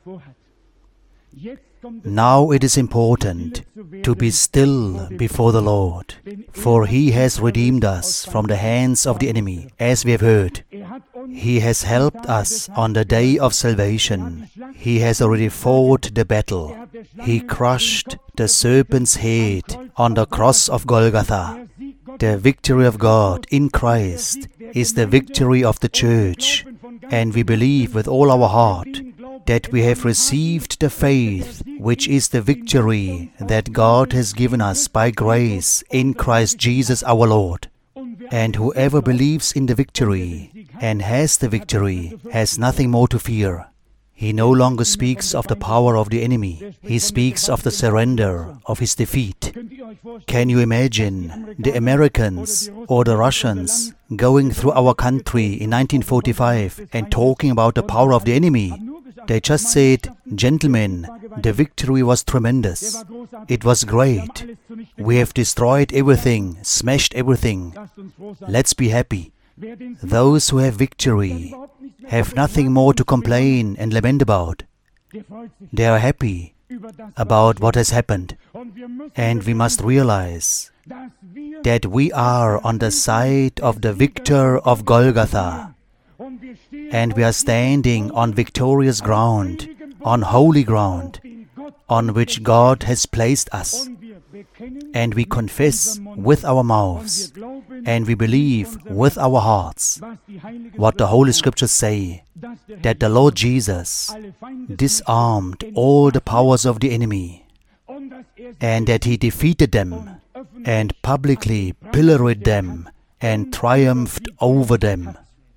Speaker 1: Now it is important to be still before the Lord, for He has redeemed us from the hands of the enemy, as we have heard. He has helped us on the day of salvation. He has already fought the battle. He crushed the serpent's head on the cross of Golgotha. The victory of God in Christ is the victory of the church, and we believe with all our heart that we have received the faith which is the victory that God has given us by grace in Christ Jesus our Lord. And whoever believes in the victory and has the victory has nothing more to fear. He no longer speaks of the power of the enemy. He speaks of the surrender, of his defeat. Can you imagine the Americans or the Russians going through our country in nineteen forty-five and talking about the power of the enemy? They just said, gentlemen, the victory was tremendous. It was great. We have destroyed everything, smashed everything. Let's be happy. Those who have victory have nothing more to complain and lament about. They are happy about what has happened. And we must realize that we are on the side of the victor of Golgotha. And we are standing on victorious ground, on holy ground, on which God has placed us. And we confess with our mouths, and we believe with our hearts what the Holy Scriptures say, that the Lord Jesus disarmed all the powers of the enemy, and that He defeated them, and publicly pilloried them, and triumphed over them.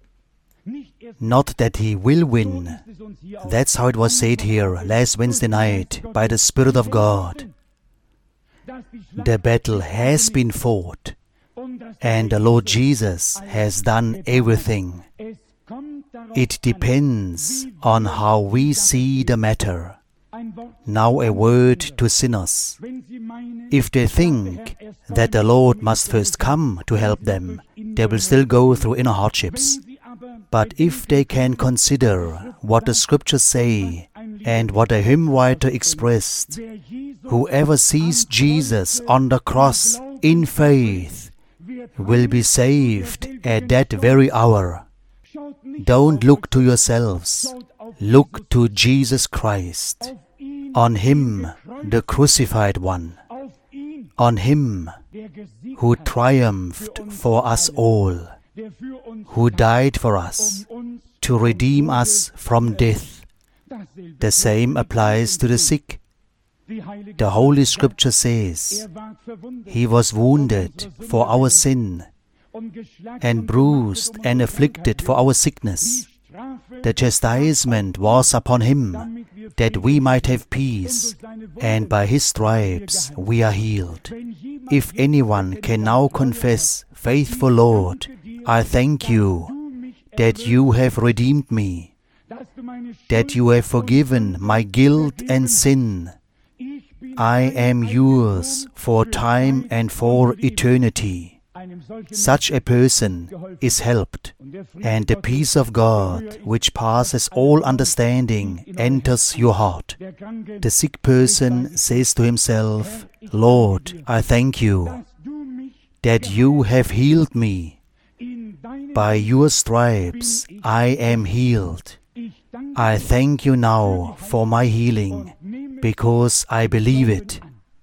Speaker 1: Not that He will win. That's how it was said here last Wednesday night by the Spirit of God. The battle has been fought, and the Lord Jesus has done everything. It depends on how we see the matter. Now a word to sinners. If they think that the Lord must first come to help them, they will still go through inner hardships. But if they can consider what the Scriptures say and what a hymn writer expressed, whoever sees Jesus on the cross in faith will be saved at that very hour. Don't look to yourselves. Look to Jesus Christ. On Him, the crucified one. On Him, who triumphed for us all, who died for us, to redeem us from death. The same applies to the sick. The Holy Scripture says, He was wounded for our sin, and bruised and afflicted for our sickness. The chastisement was upon Him, that we might have peace, and by His stripes we are healed. If anyone can now confess, Faithful Lord, I thank You that You have redeemed me, that You have forgiven my guilt and sin. I am Yours for time and for eternity. Such a person is helped, and the peace of God, which passes all understanding, enters your heart. The sick person says to himself, Lord, I thank You that You have healed me, By your stripes I am healed. I thank you now for my healing, because I believe it.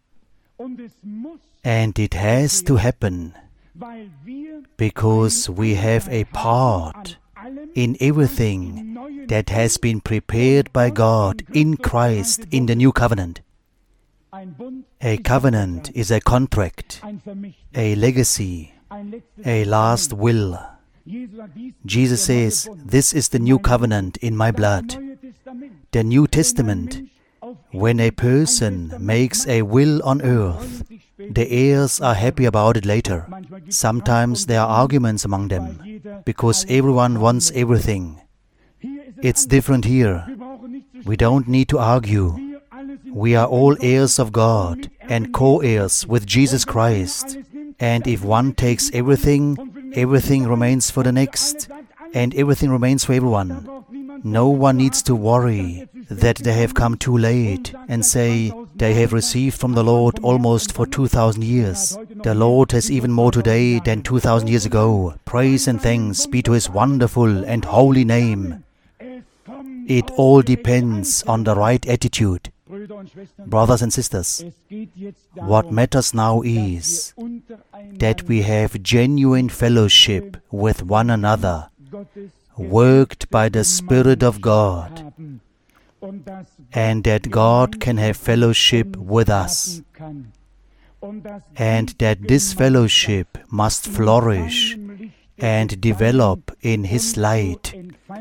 Speaker 1: And it has to happen, because we have a part in everything that has been prepared by God in Christ in the new covenant. A covenant is a contract, a legacy, a last will. Jesus says, this is the new covenant in my blood. The New Testament, when a person makes a will on earth, the heirs are happy about it later. Sometimes there are arguments among them, because everyone wants everything. It's different here. We don't need to argue. We are all heirs of God and co-heirs with Jesus Christ. And if one takes everything, everything remains for the next, and everything remains for everyone. No one needs to worry that they have come too late and say they have received from the Lord almost for two thousand years. The Lord has even more today than two thousand years ago. Praise and thanks be to His wonderful and holy name. It all depends on the right attitude. Brothers and sisters, what matters now is that we have genuine fellowship with one another, worked by the Spirit of God, and that God can have fellowship with us, and that this fellowship must flourish and develop in His light.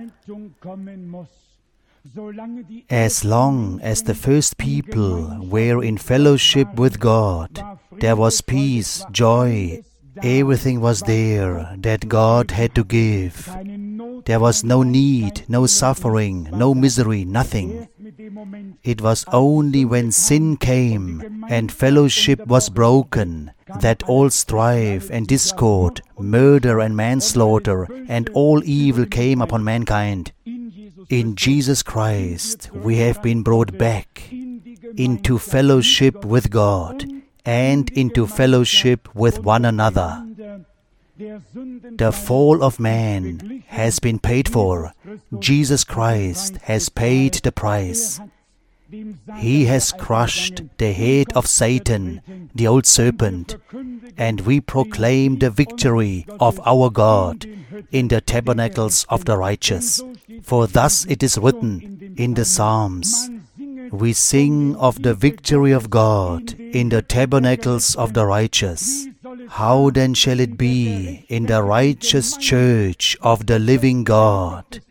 Speaker 1: As long as the first people were in fellowship with God, there was peace, joy, everything was there that God had to give. There was no need, no suffering, no misery, nothing. It was only when sin came and fellowship was broken that all strife and discord, murder and manslaughter, and all evil came upon mankind. In Jesus Christ, we have been brought back into fellowship with God and into fellowship with one another. The fall of man has been paid for. Jesus Christ has paid the price. He has crushed the head of Satan, the old serpent, and we proclaim the victory of our God in the tabernacles of the righteous. For thus it is written in the Psalms, we sing of the victory of God in the tabernacles of the righteous. How then shall it be in the righteous church of the living God,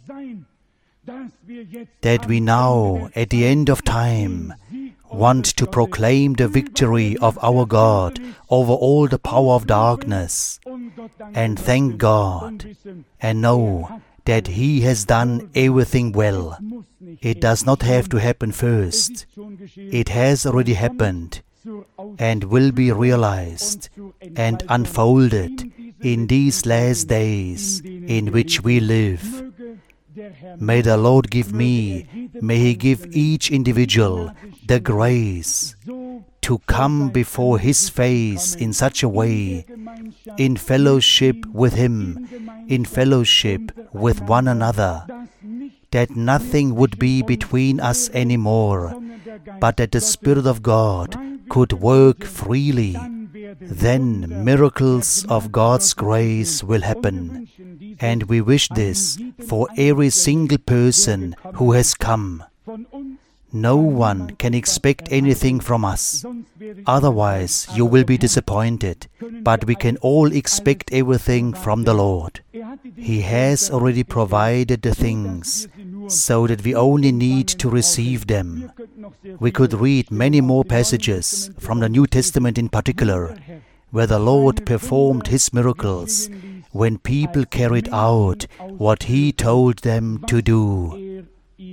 Speaker 1: that we now, at the end of time, want to proclaim the victory of our God over all the power of darkness, and thank God, and know that He has done everything well. It does not have to happen first. It has already happened, and will be realized and unfolded in these last days in which we live. May the Lord give me, may He give each individual the grace to come before His face in such a way, in fellowship with Him, in fellowship with one another, that nothing would be between us anymore, but that the Spirit of God could work freely. Then miracles of God's grace will happen. And we wish this for every single person who has come. No one can expect anything from us. Otherwise, you will be disappointed. But we can all expect everything from the Lord. He has already provided the things, so that we only need to receive them. We could read many more passages, from the New Testament in particular, where the Lord performed His miracles, when people carried out what He told them to do.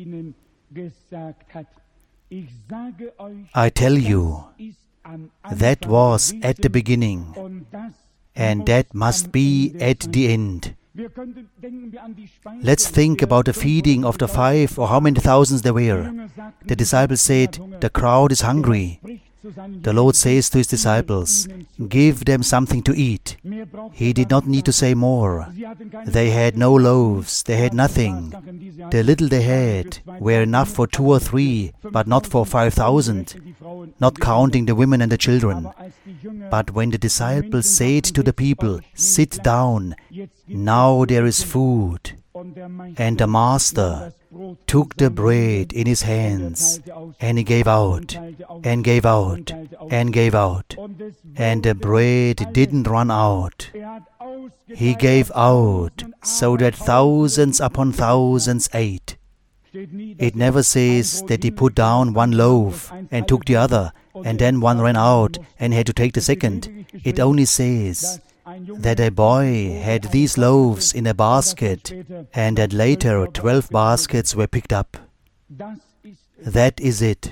Speaker 1: I tell you, that was at the beginning, and that must be at the end. Let's think about the feeding of the five or how many thousands there were. The disciples said, the crowd is hungry. The Lord says to His disciples, "Give them something to eat." He did not need to say more. They had no loaves, they had nothing. The little they had were enough for two or three, but not for five thousand, not counting the women and the children. But when the disciples said to the people, "Sit down, now there is food," and the Master took the bread in His hands, and He gave out, and gave out, and gave out, and the bread didn't run out. He gave out so that thousands upon thousands ate. It never says that He put down one loaf and took the other, and then one ran out and had to take the second. It only says that a boy had these loaves in a basket, and that later twelve baskets were picked up. That is it,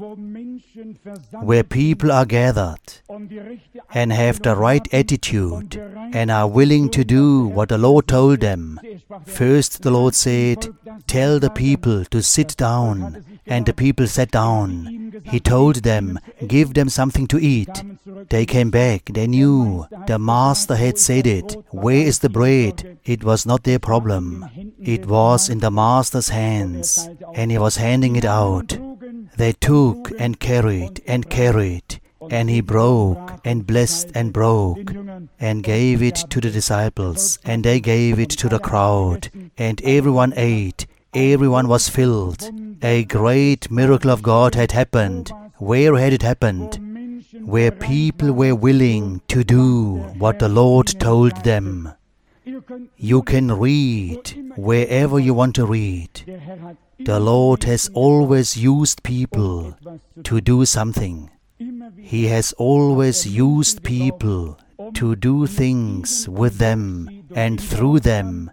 Speaker 1: where people are gathered and have the right attitude and are willing to do what the Lord told them. First the Lord said, "Tell the people to sit down," and the people sat down. He told them, "Give them something to eat." They came back. They knew the Master had said it. Where is the bread? It was not their problem. It was in the Master's hands, and He was handing it out. They took and carried and carried, and He broke and blessed and broke and gave it to the disciples, and they gave it to the crowd, and everyone ate. Everyone was filled. A great miracle of God had happened. Where had it happened? Where people were willing to do what the Lord told them. You can read wherever you want to read. The Lord has always used people to do something. He has always used people to do things with them and through them,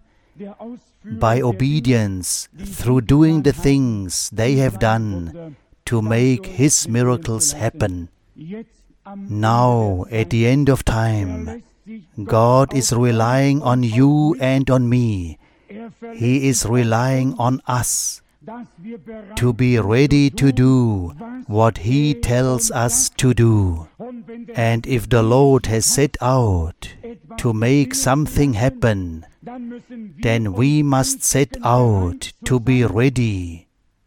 Speaker 1: by obedience, through doing the things they have done to make His miracles happen. Now, at the end of time, God is relying on you and on me. He is relying on us to be ready to do what He tells us to do. And if the Lord has set out to make something happen, then we must set out to be ready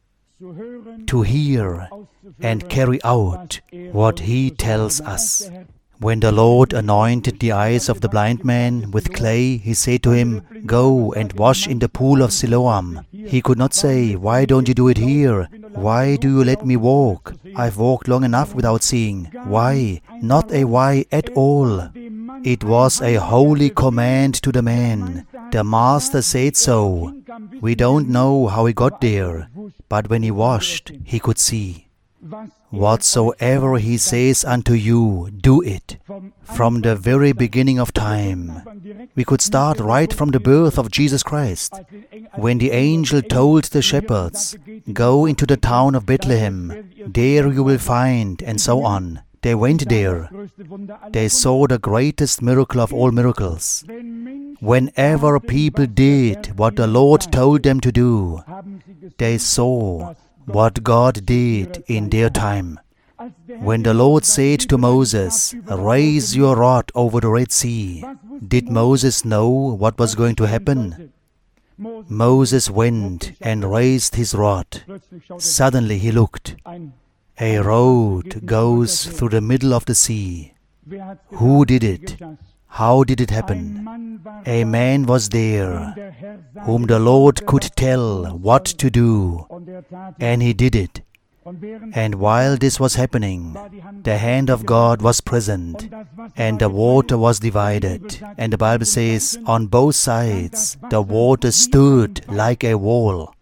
Speaker 1: to hear and carry out what He tells us. When the Lord anointed the eyes of the blind man with clay, He said to him, "Go and wash in the pool of Siloam." He could not say, "Why don't you do it here? Why do you let me walk? I've walked long enough without seeing." Why? Not a why at all. It was a holy command to the man. The Master said so. We don't know how he got there, but when he washed, he could see. Whatsoever He says unto you, do it. From the very beginning of time. We could start right from the birth of Jesus Christ. When the angel told the shepherds, "Go into the town of Bethlehem, there you will find," and so on. They went there. They saw the greatest miracle of all miracles. Whenever people did what the Lord told them to do, they saw what God did in their time. When the Lord said to Moses, "Raise your rod over the Red Sea," did Moses know what was going to happen? Moses went and raised his rod. Suddenly he looked. A road goes through the middle of the sea. Who did it? How did it happen? A man was there, whom the Lord could tell what to do, and he did it. And while this was happening, the hand of God was present, and the water was divided. And the Bible says, on both sides, the water stood like a wall.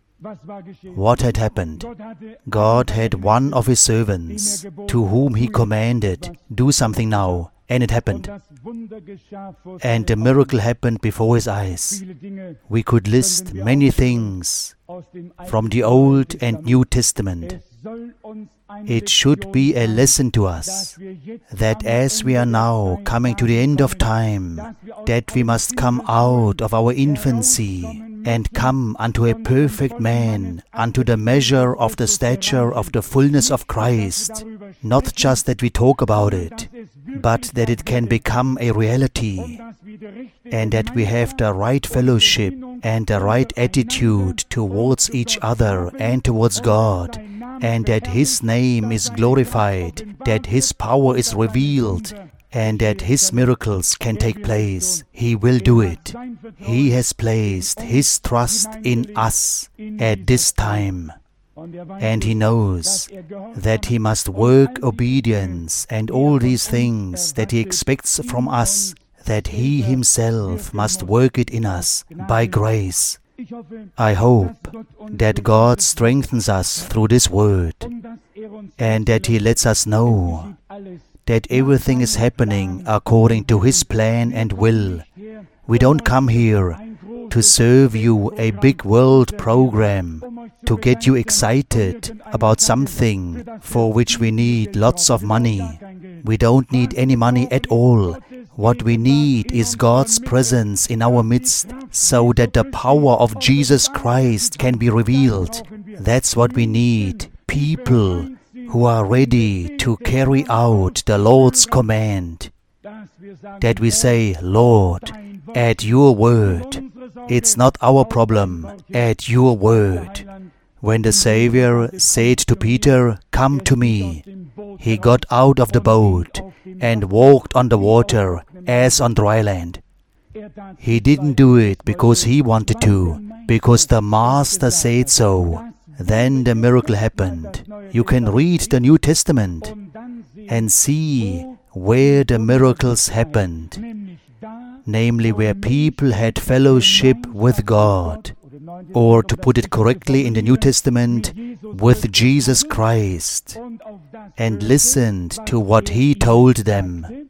Speaker 1: What had happened? God had one of His servants, to whom He commanded, "Do something now," and it happened. And the miracle happened before his eyes. We could list many things from the Old and New Testament. It should be a lesson to us that as we are now coming to the end of time, that we must come out of our infancy and come unto a perfect man, unto the measure of the stature of the fullness of Christ. Not just that we talk about it, but that it can become a reality, and that we have the right fellowship and the right attitude towards each other and towards God, and that His name is glorified, that His power is revealed, and that His miracles can take place. He will do it. He has placed His trust in us at this time. And He knows that He must work obedience and all these things that He expects from us, that He Himself must work it in us by grace. I hope that God strengthens us through this word, and that He lets us know that everything is happening according to His plan and will. We don't come here to serve you a big world program, to get you excited about something for which we need lots of money. We don't need any money at all. What we need is God's presence in our midst, so that the power of Jesus Christ can be revealed. That's what we need. People who are ready to carry out the Lord's command. That we say, Lord, at your word. It's not our problem, at your word. When the Savior said to Peter, "Come to me," he got out of the boat and walked on the water as on dry land. He didn't do it because he wanted to, because the Master said so. Then the miracle happened. You can read the New Testament and see where the miracles happened, namely where people had fellowship with God, or to put it correctly in the New Testament, with Jesus Christ, and listened to what He told them.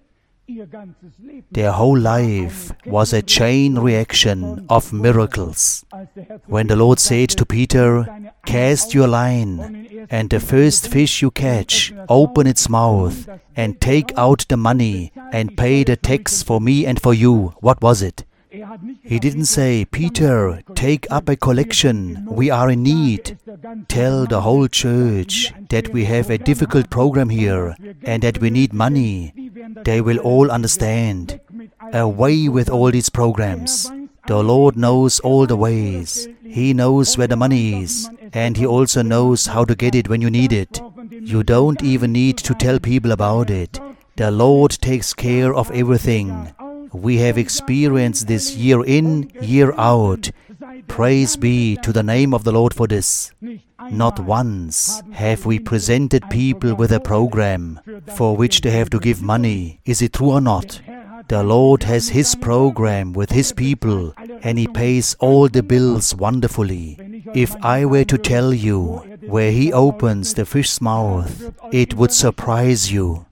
Speaker 1: Their whole life was a chain reaction of miracles. When the Lord said to Peter, "Cast your line, and the first fish you catch, open its mouth, and take out the money, and pay the tax for me and for you," what was it? He didn't say, "Peter, take up a collection, we are in need. Tell the whole church that we have a difficult program here, and that we need money. They will all understand. Away with all these programs. The Lord knows all the ways. He knows where the money is, and He also knows how to get it when you need it. You don't even need to tell people about it. The Lord takes care of everything. We have experienced this year in, year out. Praise be to the name of the Lord for this. Not once have we presented people with a program for which they have to give money. Is it true or not? The Lord has His program with His people, and He pays all the bills wonderfully. If I were to tell you where He opens the fish's mouth, it would surprise you.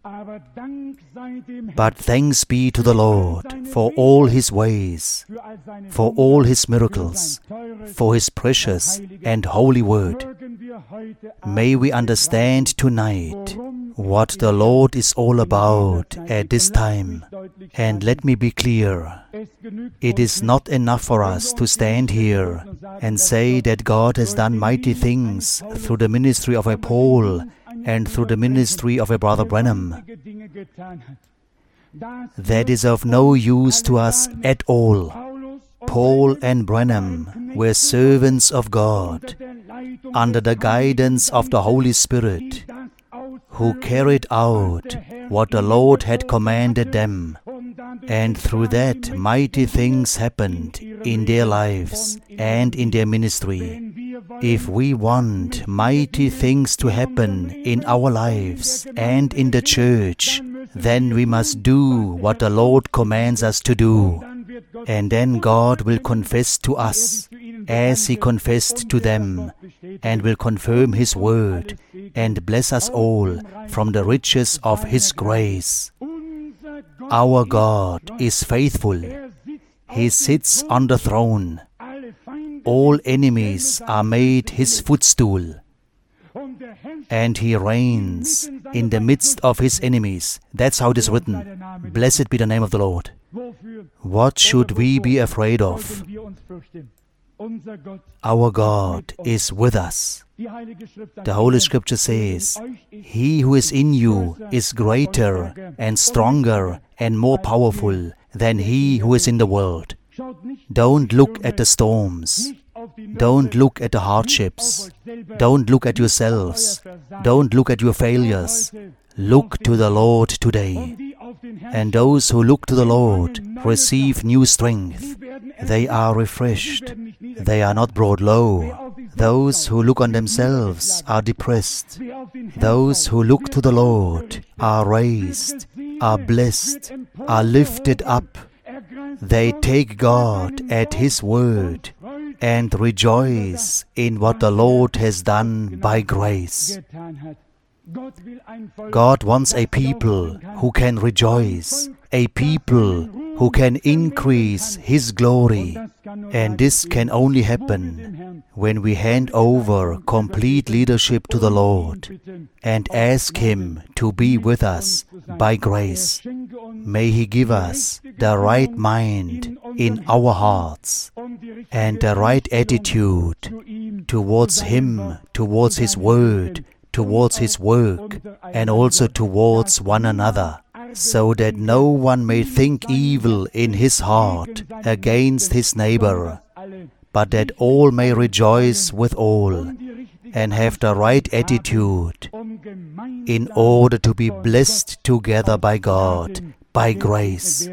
Speaker 1: But thanks be to the Lord for all His ways, for all His miracles, for His precious and holy word. May we understand tonight what the Lord is all about at this time. And let me be clear, it is not enough for us to stand here and say that God has done mighty things through the ministry of a Paul and through the ministry of a Brother Branham. That is of no use to us at all. Paul and Branham were servants of God, under the guidance of the Holy Spirit, who carried out what the Lord had commanded them, and through that mighty things happened in their lives and in their ministry. If we want mighty things to happen in our lives and in the church, then we must do what the Lord commands us to do. And then God will confess to us, as He confessed to them, and will confirm His word, and bless us all from the riches of His grace. Our God is faithful. He sits on the throne. All enemies are made His footstool, and He reigns in the midst of His enemies. That's how it is written. Blessed be the name of the Lord. What should we be afraid of? Our God is with us. The Holy Scripture says, "He who is in you is greater and stronger and more powerful than he who is in the world." Don't look at the storms. Don't look at the hardships. Don't look at yourselves. Don't look at your failures. Look to the Lord today. And those who look to the Lord receive new strength. They are refreshed. They are not brought low. Those who look on themselves are depressed. Those who look to the Lord are raised, are blessed, are lifted up. They take God at His word and rejoice in what the Lord has done by grace. God wants a people who can rejoice, a people who can increase His glory. And this can only happen when we hand over complete leadership to the Lord and ask Him to be with us by grace. May He give us the right mind in our hearts and the right attitude towards Him, towards His word, towards His work, and also towards one another, so that no one may think evil in his heart against his neighbor, but that all may rejoice with all and have the right attitude in order to be blessed together by God, by grace.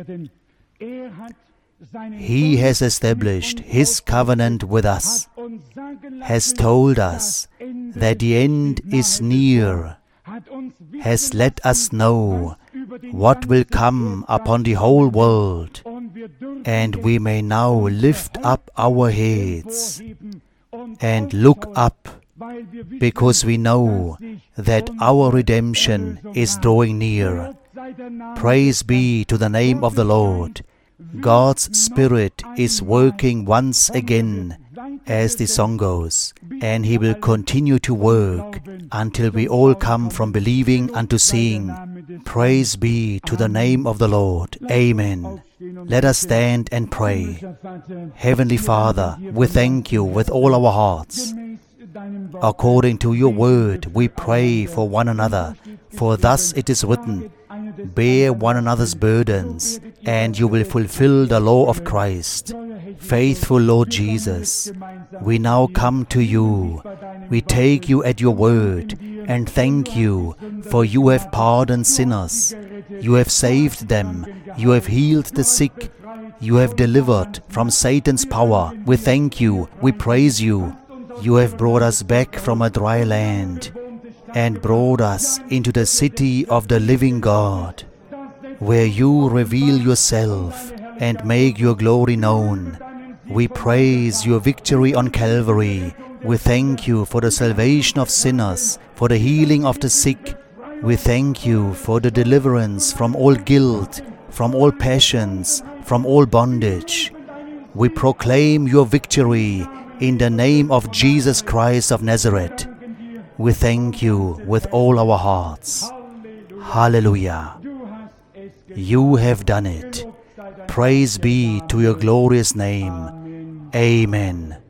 Speaker 1: He has established His covenant with us, has told us that the end is near, has let us know what will come upon the whole world, and we may now lift up our heads and look up, because we know that our redemption is drawing near. Praise be to the name of the Lord. God's Spirit is working once again, as the song goes, and He will continue to work until we all come from believing unto seeing. Praise be to the name of the Lord. Amen. Let us stand and pray. Heavenly Father, we thank You with all our hearts. According to Your word, we pray for one another, for thus it is written, "Bear one another's burdens, and you will fulfill the law of Christ." Faithful Lord Jesus, we now come to You. We take You at Your word and thank You, for You have pardoned sinners. You have saved them. You have healed the sick. You have delivered from Satan's power. We thank You. We praise You. You have brought us back from a dry land and brought us into the city of the living God, where You reveal Yourself and make Your glory known. We praise Your victory on Calvary. We thank You for the salvation of sinners, for the healing of the sick. We thank You for the deliverance from all guilt, from all passions, from all bondage. We proclaim Your victory in the name of Jesus Christ of Nazareth. We thank You with all our hearts. Hallelujah. You have done it. Praise be to Your glorious name. Amen.